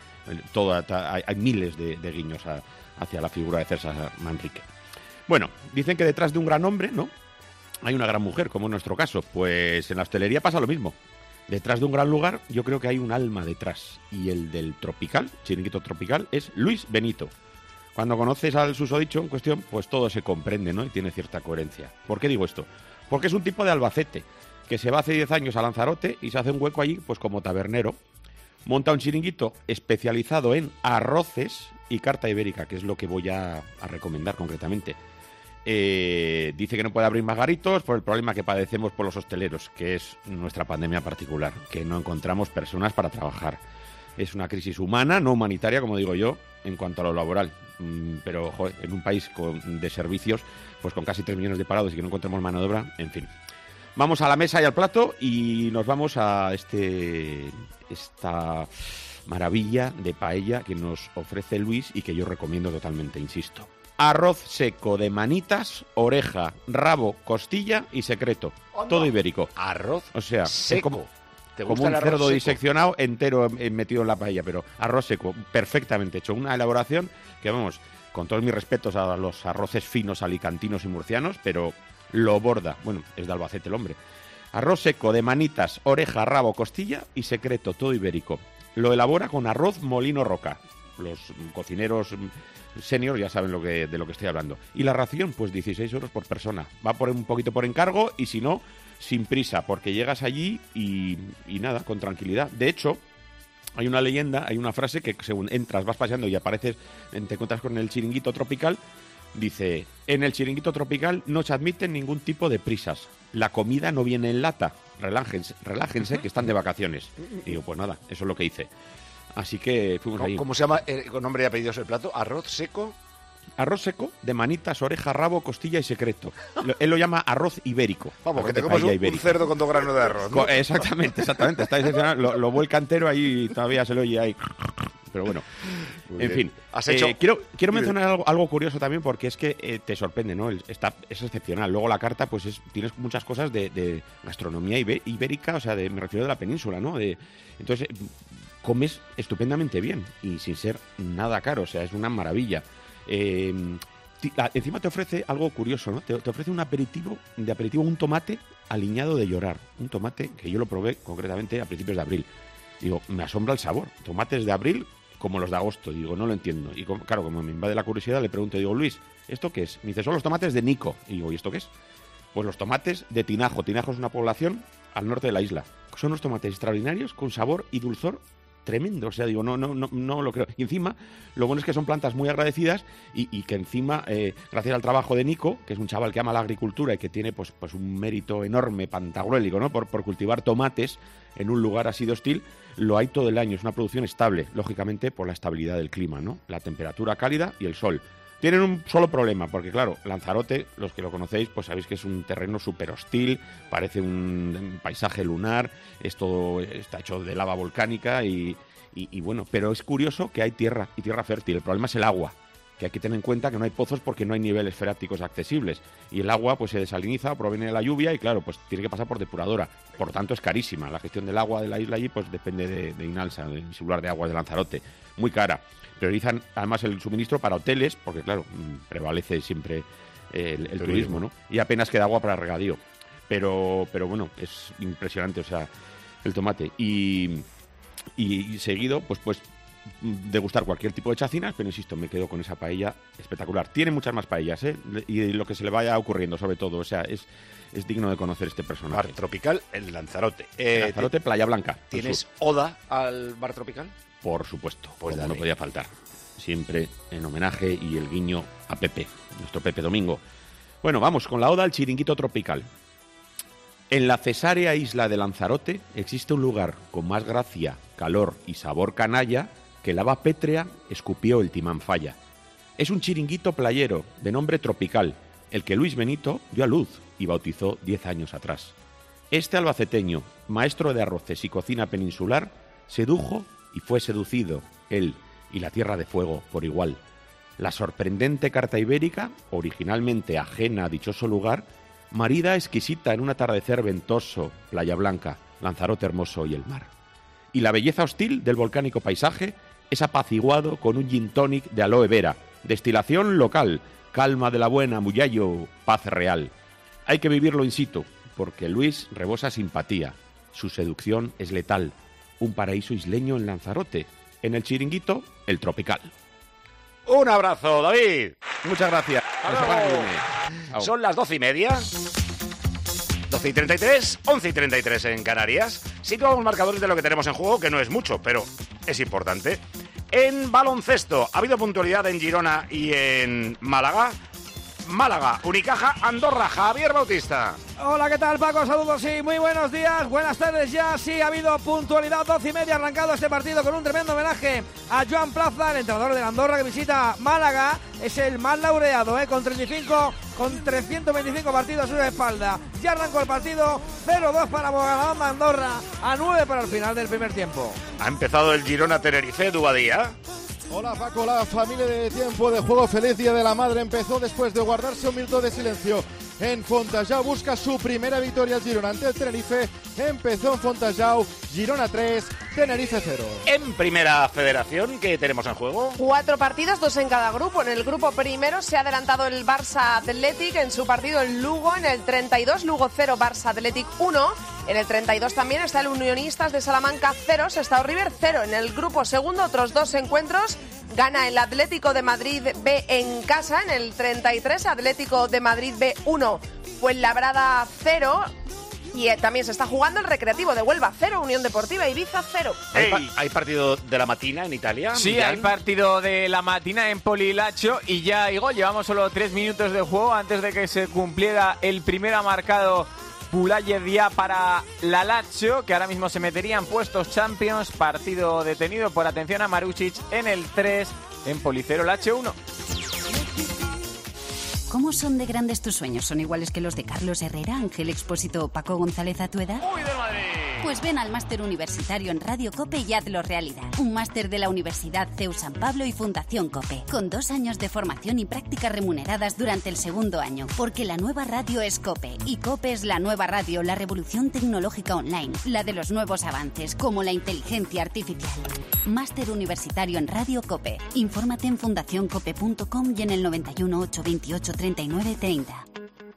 S23: miles de guiños hacia la figura de César Manrique. Bueno, dicen que detrás de un gran hombre, ¿no?, hay una gran mujer, como en nuestro caso. Pues en la hostelería pasa lo mismo. Detrás de un gran lugar, yo creo que hay un alma detrás. Y el del tropical, chiringuito tropical, es Luis Benito. Cuando conoces al susodicho en cuestión, pues todo se comprende, ¿no? Y tiene cierta coherencia. ¿Por qué digo esto? Porque es un tipo de Albacete, que se va hace 10 años a Lanzarote y se hace un hueco allí, pues como tabernero. Monta un chiringuito especializado en arroces y carta ibérica, que es lo que voy a recomendar concretamente. Dice que no puede abrir más garitos por el problema que padecemos por los hosteleros, que es nuestra pandemia particular, que no encontramos personas para trabajar. Es una crisis humana, no humanitaria, como digo yo, en cuanto a lo laboral. Pero, joder, en un país de servicios, pues con casi 3 millones de parados y que no encontremos mano de obra, en fin. Vamos a la mesa y al plato y nos vamos a esta maravilla de paella que nos ofrece Luis y que yo recomiendo totalmente, insisto. Arroz seco de manitas, oreja, rabo, costilla y secreto. ¡Onda! Todo ibérico.
S4: Arroz,
S23: o sea,
S4: seco.
S23: Como un cerdo diseccionado entero metido en la paella, pero arroz seco, perfectamente hecho. Una elaboración que, vamos, con todos mis respetos a los arroces finos alicantinos y murcianos, pero lo borda. Bueno, es de Albacete el hombre. Arroz seco de manitas, oreja, rabo, costilla y secreto, todo ibérico. Lo elabora con arroz Molino Roca. Los cocineros senior ya saben de lo que estoy hablando. Y la ración, pues 16 euros por persona. Va por un poquito por encargo y si no, sin prisa, porque llegas allí y nada, con tranquilidad. De hecho, hay una leyenda, hay una frase que según entras, vas paseando y apareces, te encuentras con el chiringuito tropical, dice, en el chiringuito tropical no se admiten ningún tipo de prisas. La comida no viene en lata. Relájense que están de vacaciones. Y digo, pues nada, eso es lo que hice. Así que fuimos ahí.
S4: ¿Cómo se llama con nombre y apellidos el plato? ¿Arroz seco?
S23: Arroz seco de manitas, oreja, rabo, costilla y secreto. Él lo llama arroz ibérico.
S4: Vamos, que te comes un cerdo con 2 granos de arroz, ¿no?
S23: Exactamente. Está excepcional. Lo vuelca entero ahí, todavía se lo oye ahí. Pero bueno, en fin.
S4: ¿Has hecho?
S23: Quiero mencionar algo curioso también, porque es que te sorprende, ¿no? Es excepcional. Luego la carta, pues tienes muchas cosas de gastronomía ibérica, o sea, me refiero de la península, ¿no? Entonces, comes estupendamente bien y sin ser nada caro, o sea, es una maravilla. Encima te ofrece algo curioso, ¿no? Te ofrece un aperitivo, un tomate aliñado de llorar. Un tomate que yo lo probé concretamente a principios de abril. Digo, me asombra el sabor. Tomates de abril como los de agosto. Digo, no lo entiendo. Y claro, como me invade la curiosidad, le pregunto, digo, Luis, ¿esto qué es? Me dice, son los tomates de Nico. Y digo, ¿y esto qué es? Pues los tomates de Tinajo. Tinajo es una población al norte de la isla. Son unos tomates extraordinarios con sabor y dulzor tremendo, o sea, digo, no lo creo. Y encima, lo bueno es que son plantas muy agradecidas y que encima, gracias al trabajo de Nico, que es un chaval que ama la agricultura y que tiene pues un mérito enorme, pantagruélico, ¿no? Por cultivar tomates en un lugar así de hostil, lo hay todo el año, es una producción estable, lógicamente por la estabilidad del clima, ¿no? La temperatura cálida y el sol. Tienen un solo problema, porque claro, Lanzarote, los que lo conocéis, pues sabéis que es un terreno súper hostil, parece un paisaje lunar, está hecho de lava volcánica y bueno, pero es curioso que hay tierra y tierra fértil. El problema es el agua, que hay que tener en cuenta que no hay pozos porque no hay niveles freáticos accesibles. Y el agua pues se desaliniza, proviene de la lluvia y claro, pues tiene que pasar por depuradora. Por tanto es carísima. La gestión del agua de la isla allí pues depende de Inalsa, del Insular de Aguas de Lanzarote. Muy cara. Priorizan además el suministro para hoteles, porque claro, prevalece siempre el turismo, ¿no? Y apenas queda agua para regadío. Pero bueno, es impresionante, o sea, el tomate. Y seguido, pues degustar cualquier tipo de chacinas, pero insisto, me quedo con esa paella espectacular. Tiene muchas más paellas, y lo que se le vaya ocurriendo, sobre todo, o sea, es digno de conocer este personaje.
S4: Bar Tropical en Lanzarote.
S23: Lanzarote, Playa Blanca.
S4: ¿Tienes oda al Bar Tropical?
S23: Por supuesto,
S4: pues
S23: no podía faltar. Siempre en homenaje y el guiño a Pepe, nuestro Pepe Domingo. Bueno, vamos con la oda al chiringuito tropical. En la cesárea isla de Lanzarote existe un lugar con más gracia, calor y sabor canalla que el haba pétrea escupió el timán falla. Es un chiringuito playero de nombre Tropical, el que Luis Benito dio a luz y bautizó 10 años atrás. Este albaceteño, maestro de arroces y cocina peninsular, sedujo y fue seducido, él y la Tierra de Fuego por igual. La sorprendente carta ibérica, originalmente ajena a dichoso lugar, marida exquisita en un atardecer ventoso, Playa Blanca, Lanzarote hermoso y el mar. Y la belleza hostil del volcánico paisaje es apaciguado con un gin tonic de aloe vera, destilación local, calma de la buena, muyallo, paz real. Hay que vivirlo in situ, porque Luis rebosa simpatía. Su seducción es letal. Un paraíso isleño en Lanzarote. En el chiringuito, el Tropical.
S4: Un abrazo, David.
S23: Muchas gracias.
S4: Son las 12:30. 12:33, 11:33 en Canarias. Situamos marcadores de lo que tenemos en juego, que no es mucho, pero es importante. En baloncesto, ha habido puntualidad en Girona y en Málaga. Málaga, Unicaja, Andorra, Javier Bautista.
S1: Hola, ¿qué tal, Paco? Saludos, sí, muy buenos días, buenas tardes ya. Sí, ha habido puntualidad, 12:30, arrancado este partido con un tremendo homenaje a Joan Plaza, el entrenador de Andorra que visita Málaga. Es el más laureado, con 325 partidos a su espalda. Ya arrancó el partido, 0-2 para Bogadamba, Andorra, a 9 para el final del primer tiempo.
S4: Ha empezado el Girona Tenerife, Dubadía.
S10: Hola Paco, la familia de Tiempo de Juego, feliz Día de la Madre, empezó después de guardarse un minuto de silencio en Fontajau, busca su primera victoria al Girona ante el Tenerife, empezó en Fontajau, Girona 3, Tenerife 0.
S4: En Primera Federación, ¿qué tenemos en juego?
S5: 4 partidos, 2 en cada grupo. En el grupo primero se ha adelantado el Barça Athletic en su partido en Lugo, en el 32, Lugo 0, Barça Athletic 1. En el 32 también está el Unionistas de Salamanca 0, Sestao River 0. En el grupo segundo, otros 2 encuentros. Gana el Atlético de Madrid B en casa. En el 33, Atlético de Madrid B 1, Fuenlabrada 0. Y también se está jugando el Recreativo de Huelva 0, Unión Deportiva Ibiza 0.
S4: ¿Hay partido de la matina en Italia?
S9: Sí,
S4: Millán?
S9: hay partido de la matina en Polilacho y ya, Igor, llevamos solo 3 minutos de juego antes de que se cumpliera el primero marcado Pulayev para la Lazio, que ahora mismo se metería en puestos Champions. Partido detenido por atención a Marušić en el 3, en Poli 0, Lazio 1.
S2: ¿Cómo son de grandes tus sueños? ¿Son iguales que los de Carlos Herrera, Ángel Expósito o Paco González a tu edad?
S9: ¡Uy, del Madrid!
S2: Pues ven al Máster Universitario en Radio COPE y hazlo realidad. Un máster de la Universidad CEU San Pablo y Fundación COPE, con 2 años de formación y prácticas remuneradas durante el segundo año. Porque la nueva radio es COPE, y COPE es la nueva radio, la revolución tecnológica online, la de los nuevos avances, como la inteligencia artificial. Máster Universitario en Radio COPE. Infórmate en fundacioncope.com y en el 91 828 39 30.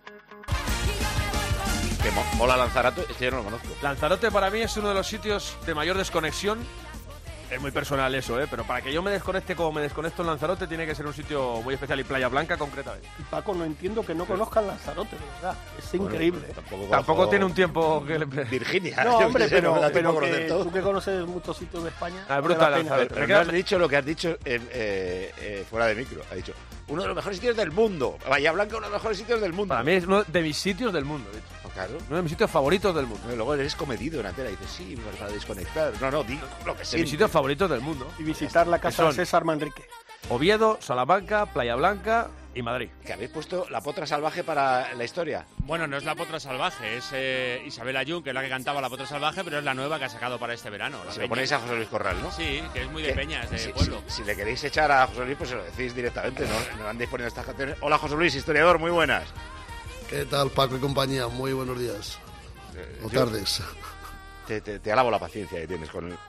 S4: Que mola Lanzarote, este yo no lo conozco.
S3: Lanzarote para mí es uno de los sitios de mayor desconexión. Es muy personal eso, pero para que yo me desconecte como me desconecto en Lanzarote tiene que ser un sitio muy especial, y Playa Blanca concretamente.
S20: Y Paco, no entiendo que no conozcan Lanzarote, de verdad. Es increíble.
S3: Tampoco tiene un tiempo que le...
S4: Virginia.
S20: No, hombre, pero que tú que conoces muchos sitios de España...
S3: Es brutal Lanzarote.
S4: Pero no has dicho lo que has dicho fuera de micro. Ha dicho, uno de los mejores sitios del mundo. Bahía Blanca, uno de los mejores sitios del mundo.
S3: Para mí es uno de mis sitios del mundo, de hecho.
S4: Claro.
S3: Uno de mis sitios favoritos del mundo.
S4: Y luego eres comedido en la tela y dices, sí, para desconectar. No, digo lo que
S3: sé. De mis sitios favoritos del mundo.
S20: Y visitar la casa de César Manrique.
S3: Oviedo, Salamanca, Playa Blanca y Madrid.
S4: ¿Que habéis puesto la potra salvaje para la historia?
S7: Bueno, no es la potra salvaje, es Isabel Ayun, que es la que cantaba la potra salvaje, pero es la nueva que ha sacado para este verano.
S4: Si lo ponéis a José Luis Corral, ¿no?
S7: Sí, que es muy de Peña, es de pueblo.
S4: Si le queréis echar a José Luis, pues se lo decís directamente, no andéis poniendo estas canciones. Hola, José Luis, historiador, muy buenas.
S24: ¿Qué tal, Paco y compañía? Muy buenos días. O tardes.
S4: Te alabo la paciencia que tienes con el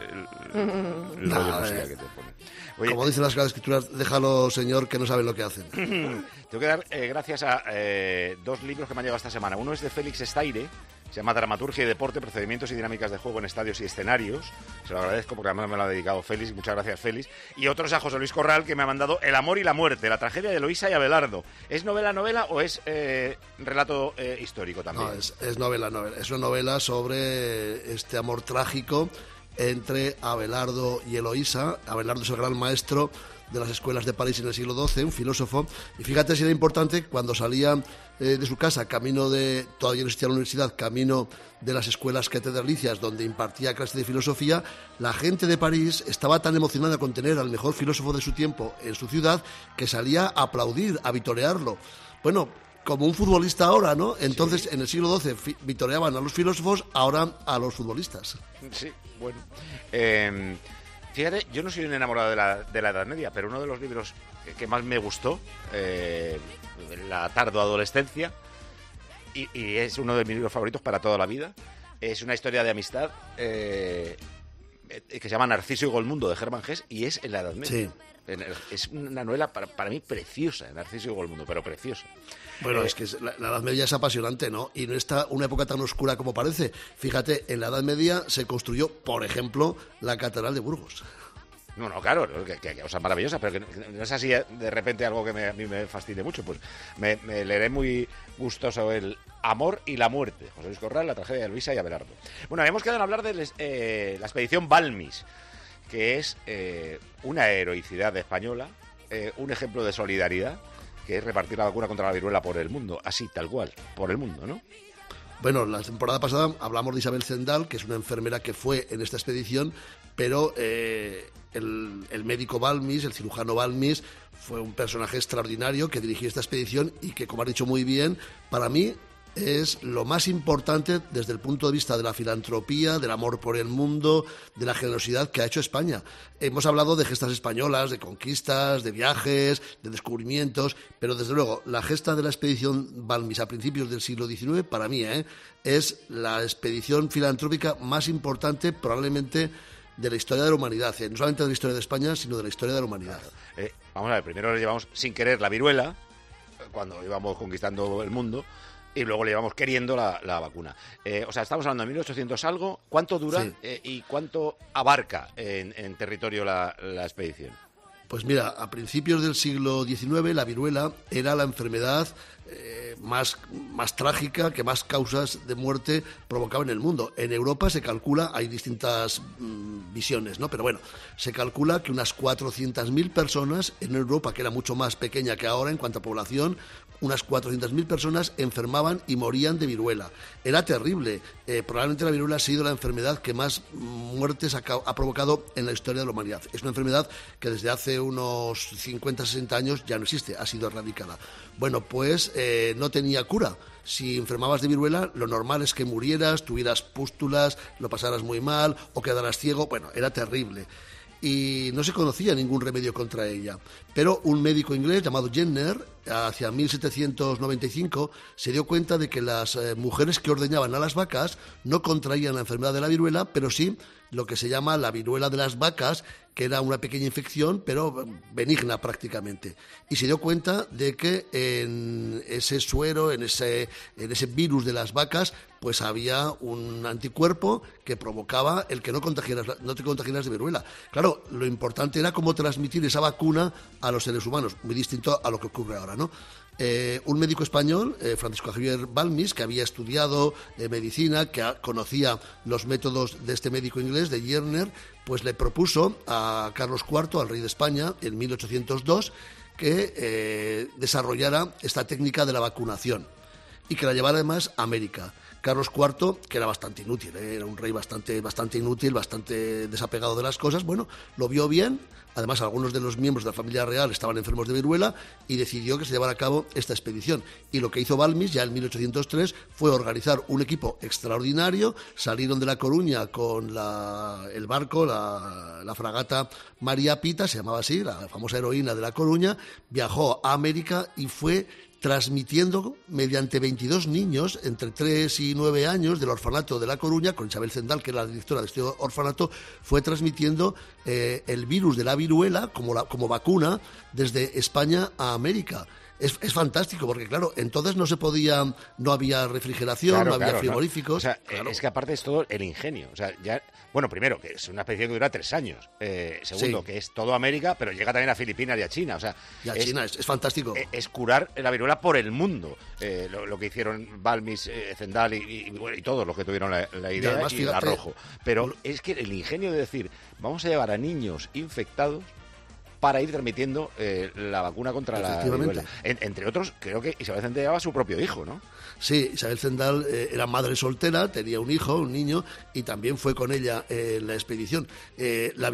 S4: rollo de música que te pone. Oye,
S24: como dicen las Sagradas Escrituras, déjalo, señor, que no saben lo que hacen.
S4: Tengo que dar gracias a 2 libros que me han llegado esta semana. Uno es de Félix Estaire, se llama Dramaturgia y Deporte, Procedimientos y Dinámicas de Juego en Estadios y Escenarios. Se lo agradezco porque además me lo ha dedicado Félix. Muchas gracias, Félix. Y otro es a José Luis Corral, que me ha mandado El amor y la muerte, la tragedia de Eloísa y Abelardo. ¿Es novela o es relato histórico también?
S24: No, es novela. Es una novela sobre este amor trágico entre Abelardo y Eloísa. Abelardo es el gran maestro de las escuelas de París en el siglo XII, un filósofo, y fíjate si era importante cuando salía de su casa, camino de, todavía no existía la universidad, camino de las escuelas catedralicias donde impartía clases de filosofía, la gente de París estaba tan emocionada con tener al mejor filósofo de su tiempo en su ciudad que salía a aplaudir, a vitorearlo. Bueno, como un futbolista ahora, ¿no? Entonces, sí. En el siglo XII vitoreaban a los filósofos, ahora a los futbolistas.
S4: Sí, bueno. Fíjate, yo no soy un enamorado de la Edad Media, pero uno de los libros que más me gustó, la tardoadolescencia, y es uno de mis libros favoritos para toda la vida, es una historia de amistad que se llama Narciso y Golmundo, de Hermann Hesse, y es en la Edad Media.
S24: Sí.
S4: Es una novela para mí preciosa, Narciso y Golmundo, pero preciosa.
S24: Bueno, es que la Edad Media es apasionante, ¿no? Y no está una época tan oscura como parece. Fíjate, en la Edad Media se construyó, por ejemplo, la Catedral de Burgos.
S4: No, claro, que cosa maravillosa, pero que no es así de repente algo que a mí me fascine mucho. Pues me leeré muy gustoso El amor y la muerte, José Luis Corral, la tragedia de Eloísa y Abelardo. Bueno, habíamos quedado en hablar de la expedición Balmis, que es una heroicidad española, un ejemplo de solidaridad, que es repartir la vacuna contra la viruela por el mundo, así, tal cual, por el mundo, ¿no?
S24: Bueno, la temporada pasada hablamos de Isabel Zendal, que es una enfermera que fue en esta expedición, pero el médico Balmis, el cirujano Balmis, fue un personaje extraordinario que dirigió esta expedición y que, como has dicho muy bien, para mí es lo más importante desde el punto de vista de la filantropía, del amor por el mundo, de la generosidad que ha hecho España. Hemos hablado de gestas españolas, de conquistas, de viajes, de descubrimientos, pero desde luego la gesta de la expedición Balmis a principios del siglo XIX, para mí, es la expedición filantrópica más importante probablemente de la historia de la humanidad, no solamente de la historia de España, sino de la historia de la humanidad.
S4: Claro. Vamos a ver, primero le llevamos sin querer la viruela, cuando íbamos conquistando el mundo, y luego le llevamos queriendo la vacuna. O sea, estamos hablando de 1800 algo. ¿Cuánto dura y cuánto abarca en territorio la expedición?
S24: Pues mira, a principios del siglo XIX la viruela era la enfermedad más trágica, que más causas de muerte provocaba en el mundo. En Europa se calcula, hay distintas visiones, ¿no? Pero bueno, se calcula que unas 400.000 personas en Europa, que era mucho más pequeña que ahora en cuanto a población, unas 400.000 personas enfermaban y morían de viruela. Era terrible. Probablemente la viruela ha sido la enfermedad que más muertes ha provocado en la historia de la humanidad. Es una enfermedad que desde hace unos 50, 60 años ya no existe, ha sido erradicada. Bueno, pues no tenía cura. Si enfermabas de viruela, lo normal es que murieras, tuvieras pústulas, lo pasaras muy mal o quedaras ciego. Bueno, era terrible. Y no se conocía ningún remedio contra ella. Pero un médico inglés llamado Jenner, hacia 1795, se dio cuenta de que las mujeres que ordeñaban a las vacas no contraían la enfermedad de la viruela, pero sí lo que se llama la viruela de las vacas, que era una pequeña infección, pero benigna prácticamente. Y se dio cuenta de que en ese suero, en ese virus de las vacas, pues había un anticuerpo que provocaba el que no te contagiaras de viruela. Claro, lo importante era cómo transmitir esa vacuna a los seres humanos, muy distinto a lo que ocurre ahora, ¿no? Un médico español, Francisco Javier Balmis, que había estudiado medicina, que conocía los métodos de este médico inglés, de Jenner, pues le propuso a Carlos IV, al rey de España, en 1802, que desarrollara esta técnica de la vacunación y que la llevara además a América. Carlos IV, que era bastante inútil, era un rey bastante inútil, bastante desapegado de las cosas, bueno, lo vio bien. Además, algunos de los miembros de la familia real estaban enfermos de viruela y decidió que se llevara a cabo esta expedición. Y lo que hizo Balmis ya en 1803 fue organizar un equipo extraordinario. Salieron de La Coruña con el barco, la fragata María Pita, se llamaba así, la famosa heroína de La Coruña, viajó a América y fue transmitiendo mediante 22 niños entre 3 y 9 años del orfanato de La Coruña, con Isabel Zendal, que era la directora de este orfanato, fue transmitiendo el virus de la viruela como vacuna desde España a América. Es fantástico, porque claro, entonces no había refrigeración, no había frigoríficos.
S4: O sea, es que aparte es todo el ingenio. O sea, ya, bueno, primero, que es una expedición que dura 3 años. Segundo, que es todo América, pero llega también a Filipinas y a China. O sea,
S24: y a China, es fantástico.
S4: Es curar la viruela por el mundo. Lo que hicieron Balmis, Zendal y todos los que tuvieron la idea, además, y Arrojo. Pero es que el ingenio de decir, vamos a llevar a niños infectados para ir transmitiendo la vacuna contra la viruela. Entre otros, creo que Isabel Zendal llevaba su propio hijo, ¿no?
S24: Sí, Isabel Zendal era madre soltera, tenía un hijo, un niño, y también fue con ella en la expedición. La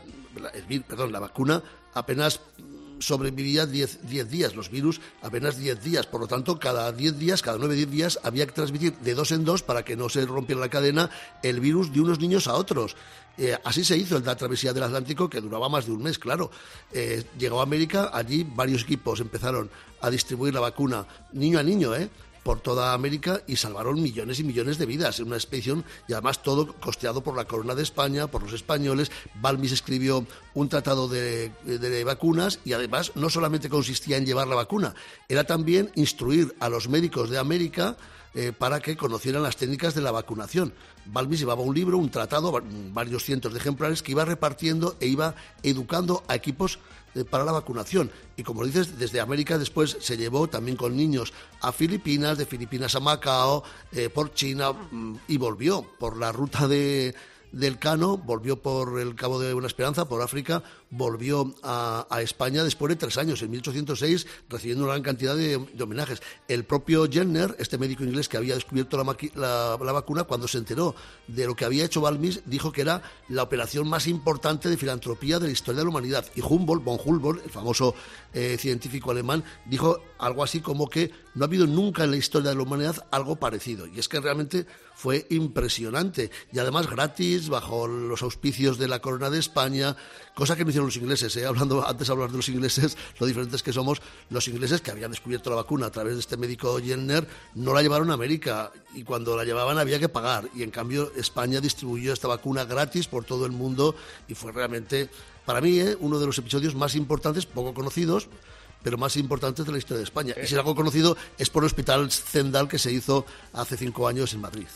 S24: vacuna apenas sobrevivía 10 días, los virus apenas 10 días, por lo tanto cada 10 días, cada 9-10 días había que transmitir de 2 en 2 para que no se rompiera la cadena el virus de unos niños a otros. Así se hizo la travesía del Atlántico, que duraba más de un mes, claro. Llegó a América, allí varios equipos empezaron a distribuir la vacuna niño a niño, por toda América, y salvaron millones y millones de vidas en una expedición, y además todo costeado por la Corona de España, por los españoles. Balmis escribió un tratado de vacunas, y además no solamente consistía en llevar la vacuna, era también instruir a los médicos de América para que conocieran las técnicas de la vacunación. Balmis llevaba un libro, un tratado, varios cientos de ejemplares, que iba repartiendo e iba educando a equipos para la vacunación. Y como dices, desde América después se llevó también con niños a Filipinas, de Filipinas a Macao, por China, y volvió por la ruta del Cano, volvió por el Cabo de Buena Esperanza, por África, volvió a España después de 3 años, en 1806, recibiendo una gran cantidad de homenajes. El propio Jenner, este médico inglés que había descubierto la vacuna, cuando se enteró de lo que había hecho Balmis, dijo que era la operación más importante de filantropía de la historia de la humanidad. Y von Humboldt, el famoso científico alemán, dijo algo así como que no ha habido nunca en la historia de la humanidad algo parecido. Y es que realmente fue impresionante, y además gratis, bajo los auspicios de la Corona de España, cosa que no hicieron los ingleses. Antes de hablar de los ingleses, lo diferentes que somos, los ingleses, que habían descubierto la vacuna a través de este médico Jenner, no la llevaron a América, y cuando la llevaban había que pagar, y en cambio España distribuyó esta vacuna gratis por todo el mundo, y fue realmente, para mí, uno de los episodios más importantes, poco conocidos, pero más importantes de la historia de España. Y si es algo conocido, es por el Hospital Zendal, que se hizo hace 5 años en Madrid.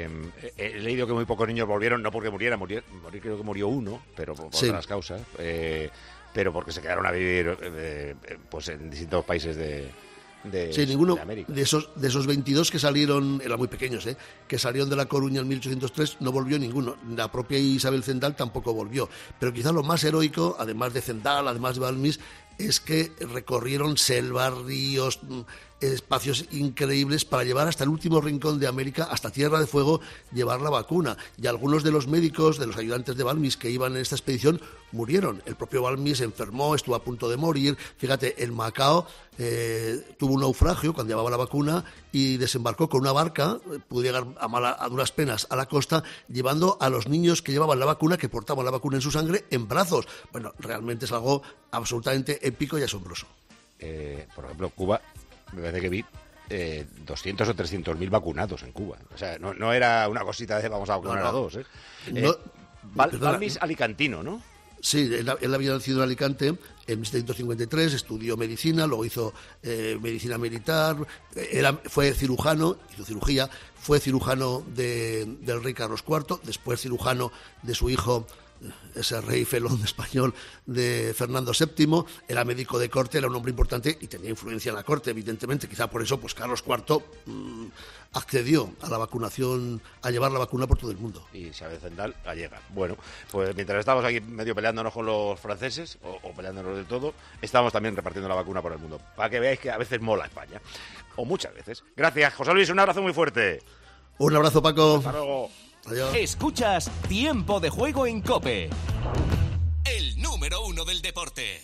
S4: He leído que muy pocos niños volvieron, no porque murieran, creo que murió uno, pero por otras causas. pero porque se quedaron a vivir pues en distintos países de
S24: ninguno
S4: de América.
S24: de esos 22 que salieron, eran muy pequeños, que salieron de La Coruña en 1803, no volvió ninguno. La propia Isabel Zendal tampoco volvió. Pero quizás lo más heroico, además de Zendal, además de Balmis, es que recorrieron selvas, ríos, espacios increíbles para llevar hasta el último rincón de América, hasta Tierra de Fuego, llevar la vacuna. Y algunos de los médicos, de los ayudantes de Balmis que iban en esta expedición, murieron. El propio Balmis se enfermó, estuvo a punto de morir. Fíjate, el Macao tuvo un naufragio cuando llevaba la vacuna y desembarcó con una barca, pudo llegar a duras penas a la costa, llevando a los niños que llevaban la vacuna, que portaban la vacuna en su sangre, en brazos. Bueno, realmente es algo absolutamente épico y asombroso.
S4: Por ejemplo, Cuba, me parece que vi 200 o 300.000 vacunados en Cuba. O sea, no era una cosita de vamos a vacunar a dos. Balmis alicantino, ¿no?
S24: Sí, él había nacido en Alicante en 1753, estudió medicina, luego hizo medicina militar, fue cirujano, hizo cirugía, fue cirujano del rey Carlos IV, después cirujano de su hijo, ese rey felón español, de Fernando VII, era médico de corte, era un hombre importante y tenía influencia en la corte, evidentemente. Quizá por eso pues Carlos IV accedió a la vacunación, a llevar la vacuna por todo el mundo.
S4: Y Isabel Zendal gallega. Bueno, pues mientras estamos aquí medio peleándonos con los franceses, o peleándonos del todo, estamos también repartiendo la vacuna por el mundo. Para que veáis que a veces mola España. O muchas veces. Gracias, José Luis, un abrazo muy fuerte.
S24: Un abrazo, Paco.
S4: Hasta luego.
S24: Adiós.
S6: Escuchas Tiempo de Juego en COPE. El número 1 del deporte.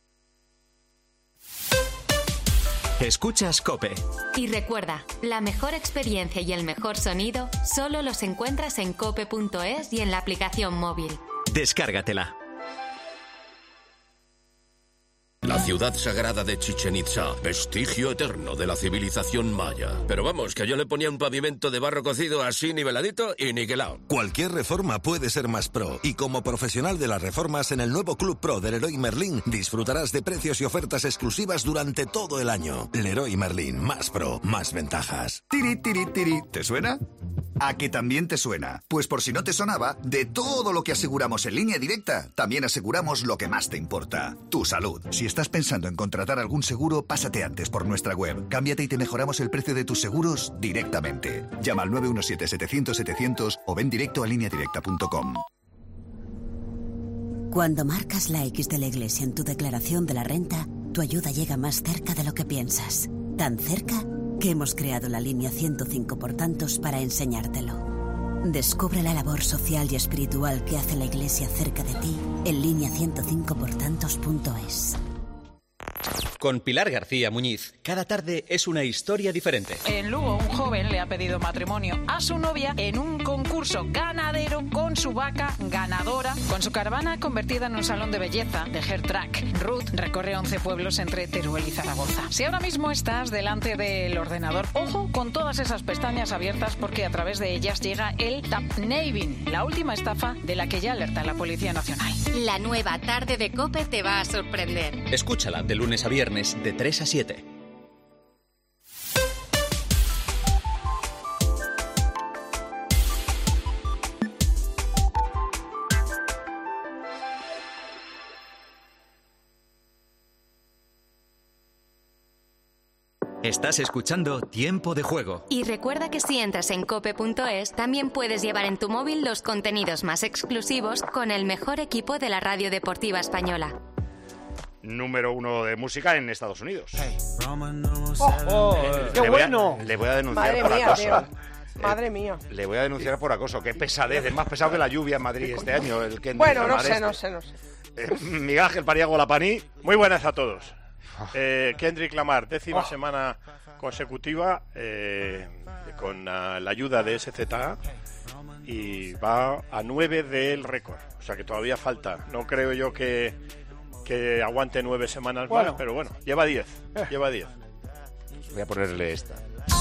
S6: Escuchas COPE.
S8: Y recuerda, la mejor experiencia y el mejor sonido solo los encuentras en cope.es y en la aplicación móvil.
S6: Descárgatela.
S11: La ciudad sagrada de Chichén Itzá, vestigio eterno de la civilización maya. Pero vamos, que yo le ponía un pavimento de barro cocido así niveladito y niquelado.
S13: Cualquier reforma puede ser más pro. Y como profesional de las reformas en el nuevo Club Pro de Leroy Merlin, disfrutarás de precios y ofertas exclusivas durante todo el año. Leroy Merlin, más pro, más ventajas.
S25: Tiri, tiri, tiri. ¿Te suena? ¿A que también te suena? Pues por si no te sonaba, de todo lo que aseguramos en Línea Directa, también aseguramos lo que más te importa, tu salud. Si estás pensando en contratar algún seguro, pásate antes por nuestra web. Cámbiate y te mejoramos el precio de tus seguros directamente. Llama al 917-700-700 o ven directo a lineadirecta.com.
S26: Cuando marcas la X de la Iglesia en tu declaración de la renta, tu ayuda llega más cerca de lo que piensas. Tan cerca que hemos creado la línea 105 por tantos para enseñártelo. Descubre la labor social y espiritual que hace la Iglesia cerca de ti en línea105portantos.es.
S6: Con Pilar García Muñiz, cada tarde es una historia diferente.
S27: En Lugo, un joven le ha pedido matrimonio a su novia en un concurso ganadero con su vaca ganadora. Con su caravana convertida en un salón de belleza de Hair Track, Ruth recorre 11 pueblos entre Teruel y Zaragoza. Si ahora mismo estás delante del ordenador, ojo con todas esas pestañas abiertas porque a través de ellas llega el tapnaving, la última estafa de la que ya alerta la Policía Nacional.
S8: La nueva tarde de COPE te va a sorprender.
S6: Escúchala de lunes a viernes de 3 a 7. Estás escuchando Tiempo de Juego.
S8: Y recuerda que si entras en cope.es, también puedes llevar en tu móvil los contenidos más exclusivos con el mejor equipo de la radio deportiva española.
S4: Número 1 de música en Estados Unidos.
S20: ¡Qué bueno!
S4: Le voy a denunciar
S5: Madre
S4: por
S5: mía,
S4: acoso.
S5: tío. Madre mía.
S4: Le voy a denunciar por acoso. Qué pesadez. Es más pesado que la lluvia en Madrid este año.
S5: Bueno, no sé.
S4: Miguel Ángel Pariago Lapani.
S28: Muy buenas a todos. Kendrick Lamar, 10ª semana consecutiva con la ayuda de SZA y va a 9 del récord. O sea que todavía falta. No creo yo que aguante 9 semanas más, pero bueno, lleva 10.
S4: Voy a ponerle esta.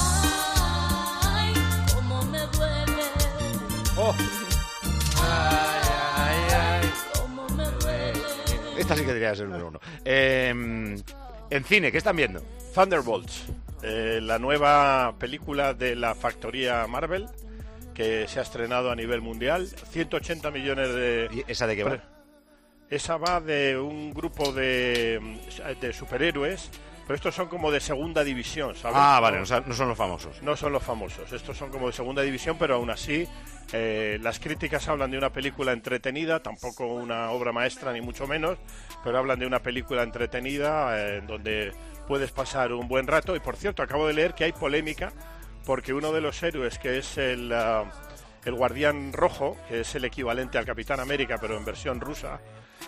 S4: Esta sí que debería ser el número 1. En cine, ¿qué están viendo?
S28: Thunderbolts, la nueva película de la factoría Marvel que se ha estrenado a nivel mundial. 180 millones de...
S4: ¿Y esa de qué va?
S28: Esa va de un grupo de superhéroes, pero estos son como de segunda división, ¿sabes?
S4: Ah, vale, no son los famosos.
S28: No son los famosos, estos son como de segunda división, pero aún así las críticas hablan de una película entretenida, tampoco una obra maestra ni mucho menos, pero hablan de una película entretenida en donde puedes pasar un buen rato. Y por cierto, acabo de leer que hay polémica porque uno de los héroes, que es el Guardián Rojo, que es el equivalente al Capitán América pero en versión rusa,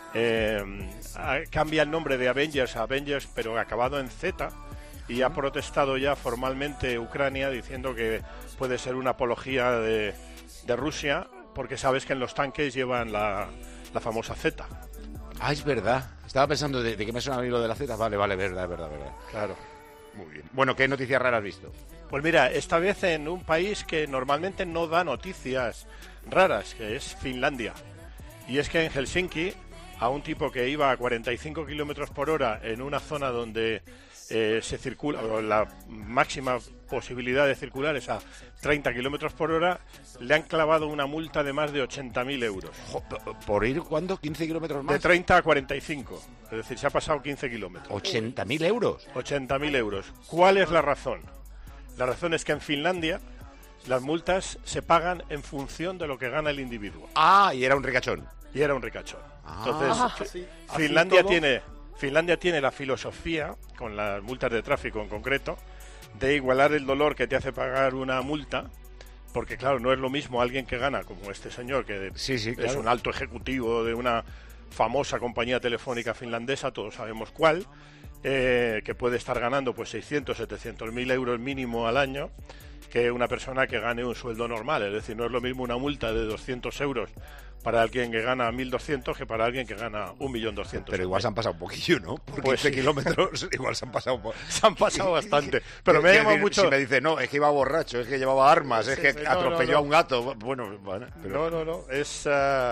S28: cambia el nombre de Avengers a Avengers pero acabado en Z, y ha protestado ya formalmente Ucrania diciendo que puede ser una apología de Rusia, porque sabes que en los tanques llevan la famosa Z.
S4: Ah, es verdad. Estaba pensando de qué me suena a mí lo de la Z. Vale, verdad.
S28: Claro.
S4: Muy bien. Bueno, ¿qué noticias raras has visto?
S28: Pues mira, esta vez en un país que normalmente no da noticias raras, que es Finlandia. Y es que en Helsinki, a un tipo que iba a 45 kilómetros por hora en una zona donde se circula, o la máxima posibilidad de circular es a 30 kilómetros por hora, le han clavado una multa de más de 80.000 euros.
S4: ¿Por ir cuándo? ¿15 kilómetros más?
S28: De 30 a 45. Es decir, se ha pasado 15 kilómetros.
S4: ¿80.000 euros?
S28: 80.000 euros. ¿Cuál es la razón? La razón es que en Finlandia las multas se pagan en función de lo que gana el individuo.
S4: Ah, y era un ricachón.
S28: Entonces,
S20: sí.
S28: Finlandia tiene la filosofía, con las multas de tráfico en concreto, de igualar el dolor que te hace pagar una multa, porque claro, no es lo mismo alguien que gana, como este señor, que es un alto ejecutivo de una famosa compañía telefónica finlandesa, todos sabemos cuál, que puede estar ganando pues 600, 700.000 euros mínimo al año, que una persona que gane un sueldo normal. Es decir, no es lo mismo una multa de 200 euros para alguien que gana 1.200 que para alguien que gana 1.200.000.
S4: Pero igual se han pasado un poquillo, ¿no? Por
S28: pues
S4: 15 kilómetros igual se han pasado
S28: se han pasado bastante. Pero me ha llamado mucho...
S4: Si me dice, no, es que iba borracho, es que llevaba armas, es que atropelló a un gato. Bueno, pero...
S28: No. Es...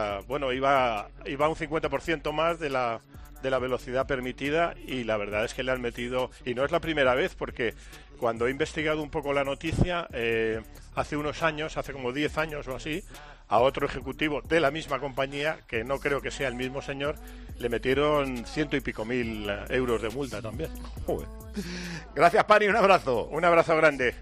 S28: iba un 50% más de la velocidad permitida, y la verdad es que le han metido... Y no es la primera vez, porque cuando he investigado un poco la noticia, hace unos años, hace como 10 años o así, a otro ejecutivo de la misma compañía, que no creo que sea el mismo señor, le metieron 100 y pico mil euros de multa también.
S4: Joder. Gracias, Pani, un abrazo.
S28: Un abrazo grande.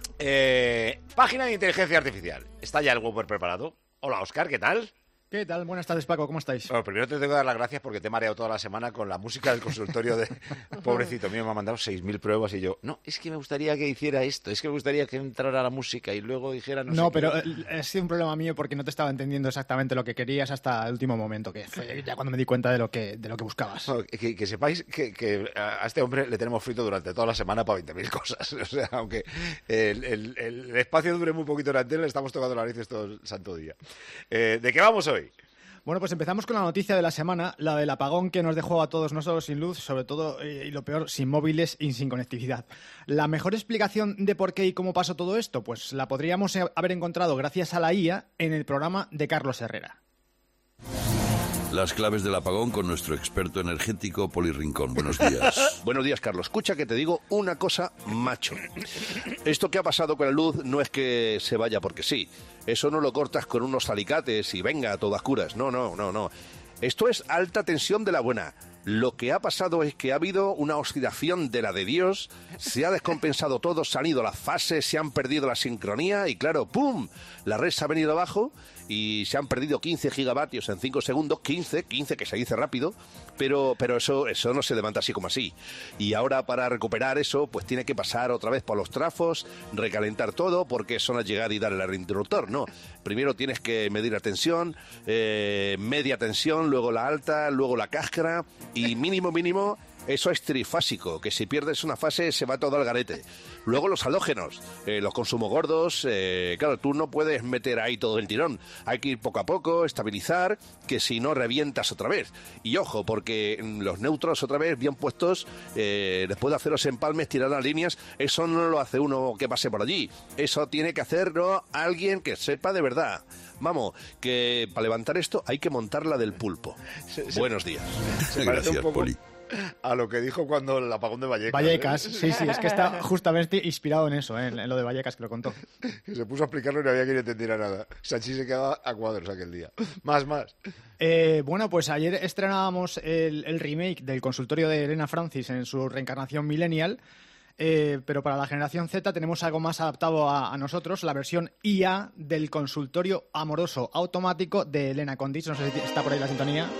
S4: Página de inteligencia artificial. ¿Está ya el Whopper preparado? Hola, Óscar, ¿qué tal?
S12: ¿Qué tal? Buenas tardes, Paco, ¿cómo estáis?
S4: Bueno, primero te tengo que dar las gracias porque te he mareado toda la semana con la música del consultorio de... Pobrecito mío, me ha mandado 6.000 pruebas y yo... No, es que me gustaría que hiciera esto, es que me gustaría que entrara la música y luego dijera no sé
S12: No,
S4: qué.
S12: pero ha sido un problema mío porque no te estaba entendiendo exactamente lo que querías hasta el último momento, que fue ya cuando me di cuenta de lo que buscabas.
S4: No, que sepáis que a este hombre le tenemos frito durante toda la semana para 20.000 cosas. O sea, aunque el espacio dure muy poquito en la tele, le estamos tocando las narices todo el santo día. ¿De qué vamos hoy?
S12: Bueno, pues empezamos con la noticia de la semana, la del apagón que nos dejó a todos nosotros sin luz, sobre todo, y lo peor, sin móviles y sin conectividad. La mejor explicación de por qué y cómo pasó todo esto, pues la podríamos haber encontrado gracias a la IA en el programa de Carlos Herrera.
S14: Las claves del apagón con nuestro experto energético Poli Rincón. Buenos días.
S15: Buenos días, Carlos. Escucha que te digo una cosa, macho. Esto que ha pasado con la luz no es que se vaya porque sí. Eso no lo cortas con unos alicates y venga, a todas curas. No. Esto es alta tensión de la buena. Lo que ha pasado es que ha habido una oxidación de la de Dios, se ha descompensado todo, se han ido las fases, se han perdido la sincronía y claro, ¡pum!, la red se ha venido abajo y se han perdido 15 gigavatios en 5 segundos, 15 que se dice rápido, pero eso no se levanta así como así. Y ahora para recuperar eso, pues tiene que pasar otra vez por los trafos, recalentar todo, porque eso no es llegar y darle al interruptor, no. Primero tienes que medir la tensión, media tensión, luego la alta, luego la cáscara y mínimo, eso es trifásico, que si pierdes una fase se va todo al garete. Luego los halógenos, los consumos gordos, claro, tú no puedes meter ahí todo el tirón. Hay que ir poco a poco, estabilizar, que si no revientas otra vez. Y ojo, porque los neutros otra vez bien puestos, después de hacer los empalmes, tirar las líneas, eso no lo hace uno que pase por allí. Eso tiene que hacerlo alguien que sepa de verdad. Vamos, que para levantar esto hay que montar la del pulpo. Buenos días.
S28: Se parece un poco
S4: a lo que dijo cuando el apagón de Vallecas.
S12: Vallecas, sí, es que está justamente inspirado en eso, en lo de Vallecas que lo contó.
S4: Que se puso a explicarlo y no había quien entendiera nada. Sanchi se quedaba a cuadros aquel día. Más.
S12: Bueno, pues ayer estrenábamos el remake del consultorio de Elena Francis en su reencarnación millennial. Pero para la generación Z tenemos algo más adaptado a nosotros, la versión IA del consultorio amoroso automático de Elena Condis. No sé si está por ahí la sintonía.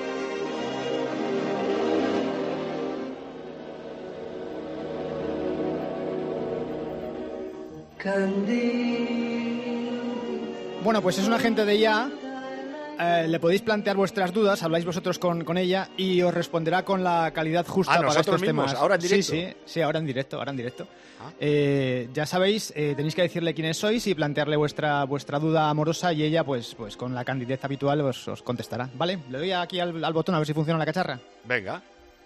S12: Bueno, pues es un agente de IA. Le podéis plantear vuestras dudas, habláis vosotros con ella y os responderá con la calidad justa para estos
S4: mismos,
S12: temas.
S4: ¿Ahora en directo?
S12: Sí, ahora en directo. Ya sabéis, tenéis que decirle quiénes sois y plantearle vuestra duda amorosa y ella, pues con la candidez habitual, os contestará. ¿Vale? Le doy aquí al botón a ver si funciona la cacharra.
S4: Venga.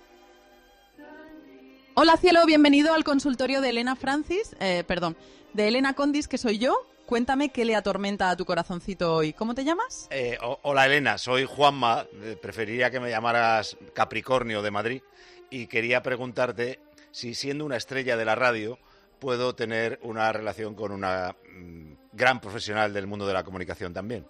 S1: Hola, cielo, bienvenido al consultorio de Elena Francis, de Elena Condis, que soy yo. Cuéntame qué le atormenta a tu corazoncito hoy. ¿Cómo te llamas?
S4: Hola, Elena, soy Juanma. Preferiría que me llamaras Capricornio de Madrid. Y quería preguntarte si, siendo una estrella de la radio, puedo tener una relación con una gran profesional del mundo de la comunicación también.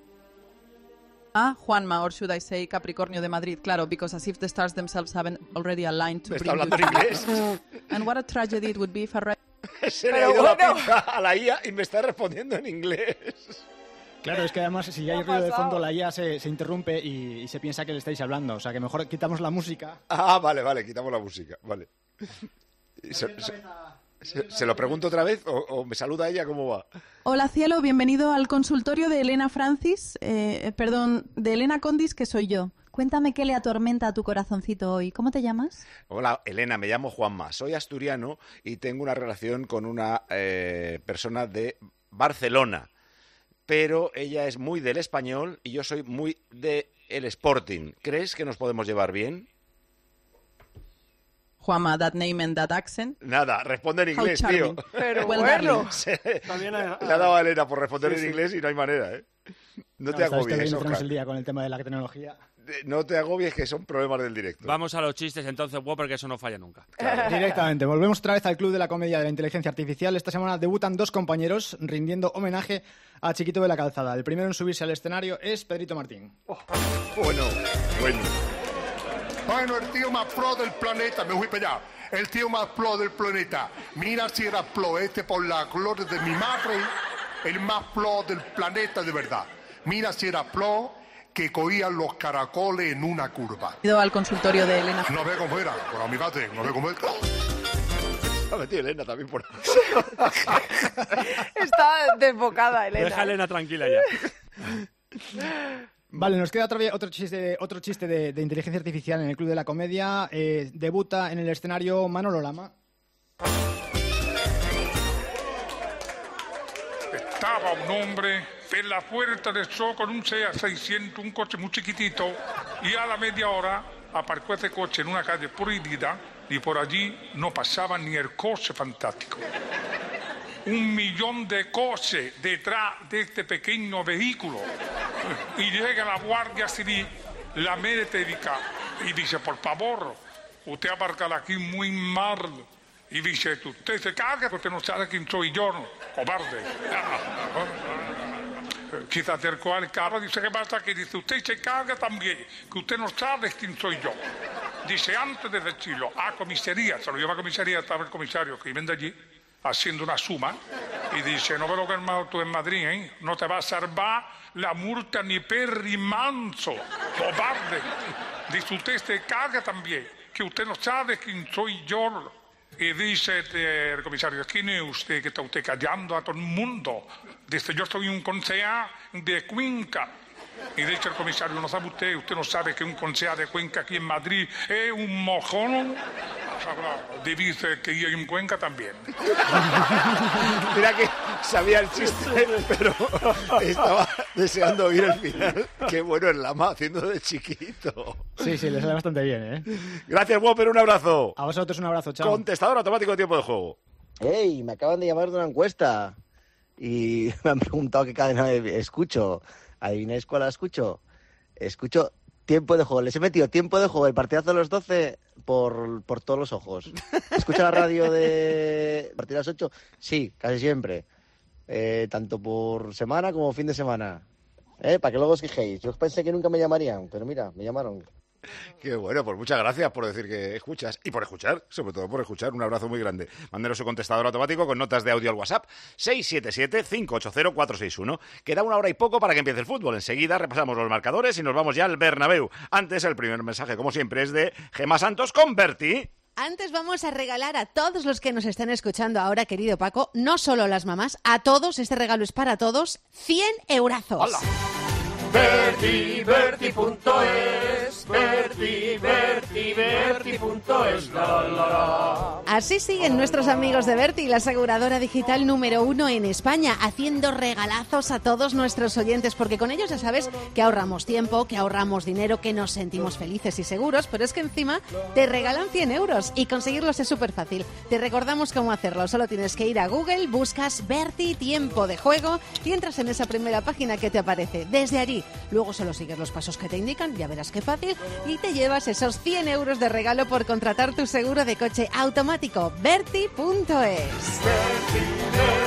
S1: Juanma, or should I say Capricornio de Madrid, claro, because as if the stars themselves haven't already aligned to bring you
S4: hablando en inglés.
S1: And what a tragedy it would be if I...
S4: Se le ha ido la pinza a la IA y me está respondiendo en inglés.
S12: Claro, es que además si hay ruido de fondo la IA se interrumpe y se piensa que le estáis hablando. O sea, que mejor quitamos la música.
S4: Vale, quitamos la música, vale. ¿Se lo pregunto otra vez o me saluda ella? ¿Cómo va?
S1: Hola, cielo, bienvenido al consultorio de Elena Francis, de Elena Condis, que soy yo. Cuéntame qué le atormenta a tu corazoncito hoy. ¿Cómo te llamas?
S4: Hola, Elena, me llamo Juanma. Soy asturiano y tengo una relación con una persona de Barcelona. Pero ella es muy del Español y yo soy muy del Sporting. ¿Crees que nos podemos llevar bien?
S1: Juanma, that name and that accent.
S4: Nada, responde en inglés, tío.
S5: Pero
S1: well,
S5: bueno.
S4: Le ha dado a Elena por responder en inglés y no hay manera, ¿eh? No te agobies,
S12: Oscar. El día con el tema de la tecnología.
S4: No te agobies, que son problemas del directo.
S7: Vamos a los chistes entonces, Whopper, que eso no falla nunca.
S12: Claro. Directamente, volvemos otra vez al Club de la Comedia de la Inteligencia Artificial. Esta semana debutan dos compañeros rindiendo homenaje a Chiquito de la Calzada. El primero en subirse al escenario es Pedrito Martín.
S4: Bueno.
S16: Bueno, el tío más pro del planeta, me fui para allá. El tío más pro del planeta. Mira si era pro por la gloria de mi madre, el más pro del planeta de verdad. Mira si era pro que cogían los caracoles en una curva.
S1: He ido al consultorio de Elena.
S16: No ve cómo era, por amigate, no ve cómo era.
S4: Ha metido Elena también por...
S5: Está desbocada, Elena.
S7: Deja a Elena tranquila ya.
S12: Vale, nos queda otro chiste de inteligencia artificial en el Club de la Comedia. Debuta en el escenario Manolo Lama.
S17: Estaba un hombre en la puerta del zoo con un Seat 600, un coche muy chiquitito, y a la media hora aparcó ese coche en una calle prohibida y por allí no pasaba ni el coche fantástico. 1 millón de coches detrás de este pequeño vehículo. Y llega la Guardia Civil, la médica, y dice, por favor, usted aparca aquí muy mal. Y dice, usted se carga porque no sabe quién soy yo, ¿no? Cobarde. Quizá acercó al carro, dice, ¿qué pasa aquí? Dice, usted se carga también, que usted no sabe quién soy yo. Dice, antes de decirlo, a comisaría, se lo lleva a comisaría, estaba el comisario que viene de allí, haciendo una suma, y dice, no veo lo que hermano tú en Madrid, ¿eh? No te va a salvar la multa ni perri manso, cobarde. Dice, usted se carga también, que usted no sabe quién soy yo. Y dice el comisario, ¿quién es usted que está usted callando a todo el mundo? Dice, yo soy un concejal de Cuenca. Y dice el comisario, ¿no sabe usted no sabe que un concejal de Cuenca aquí en Madrid es un mojón? Dice que yo en Cuenca también.
S4: Mira que sabía el chiste, pero estaba deseando oír el final. Qué bueno el Lama haciendo de chiquito.
S12: Sí, le sale bastante bien, ¿eh?
S4: Gracias, Whopper, un abrazo.
S12: A vosotros un abrazo, chao.
S4: Contestador automático de tiempo de juego.
S18: ¡Ey! Me acaban de llamar de una encuesta y me han preguntado qué cadena escucho. ¿Adivináis cuál la escucho? Escucho Tiempo de juego. Les he metido tiempo de juego, el partidazo de los 12 por todos los ojos. ¿Escucha la radio de a partir de las 8? Sí, casi siempre. Tanto por semana como fin de semana. Para que luego os quejéis. Yo pensé que nunca me llamarían, pero mira, me llamaron.
S2: Qué bueno, pues muchas gracias por decir que escuchas y por escuchar, sobre todo por escuchar. Un abrazo muy grande. Mándenos su contestador automático con notas de audio al WhatsApp 677-580-461. Queda una hora y poco para que empiece el fútbol. Enseguida repasamos los marcadores y nos vamos ya al Bernabéu. Antes, el primer mensaje, como siempre, es de Gemma Santos con Berti.
S3: Antes vamos a regalar a todos los que nos están escuchando ahora, querido Paco, no solo las mamás, a todos, este regalo es para todos, 100 eurazos.
S9: ¡Hala! Berti.es, Berti.es,
S3: Así siguen nuestros amigos de Berti, la aseguradora digital número 1 en España, haciendo regalazos a todos nuestros oyentes, porque con ellos ya sabes que ahorramos tiempo, que ahorramos dinero, que nos sentimos felices y seguros, pero es que encima te regalan 100 euros y conseguirlos es súper fácil. Te recordamos cómo hacerlo, solo tienes que ir a Google, buscas Berti Tiempo de Juego y entras en esa primera página que te aparece. Desde allí, luego solo sigues los pasos que te indican, ya verás qué fácil, y te llevas esos 100 euros de regalo por contratar tu seguro de coche automático. Berti.es.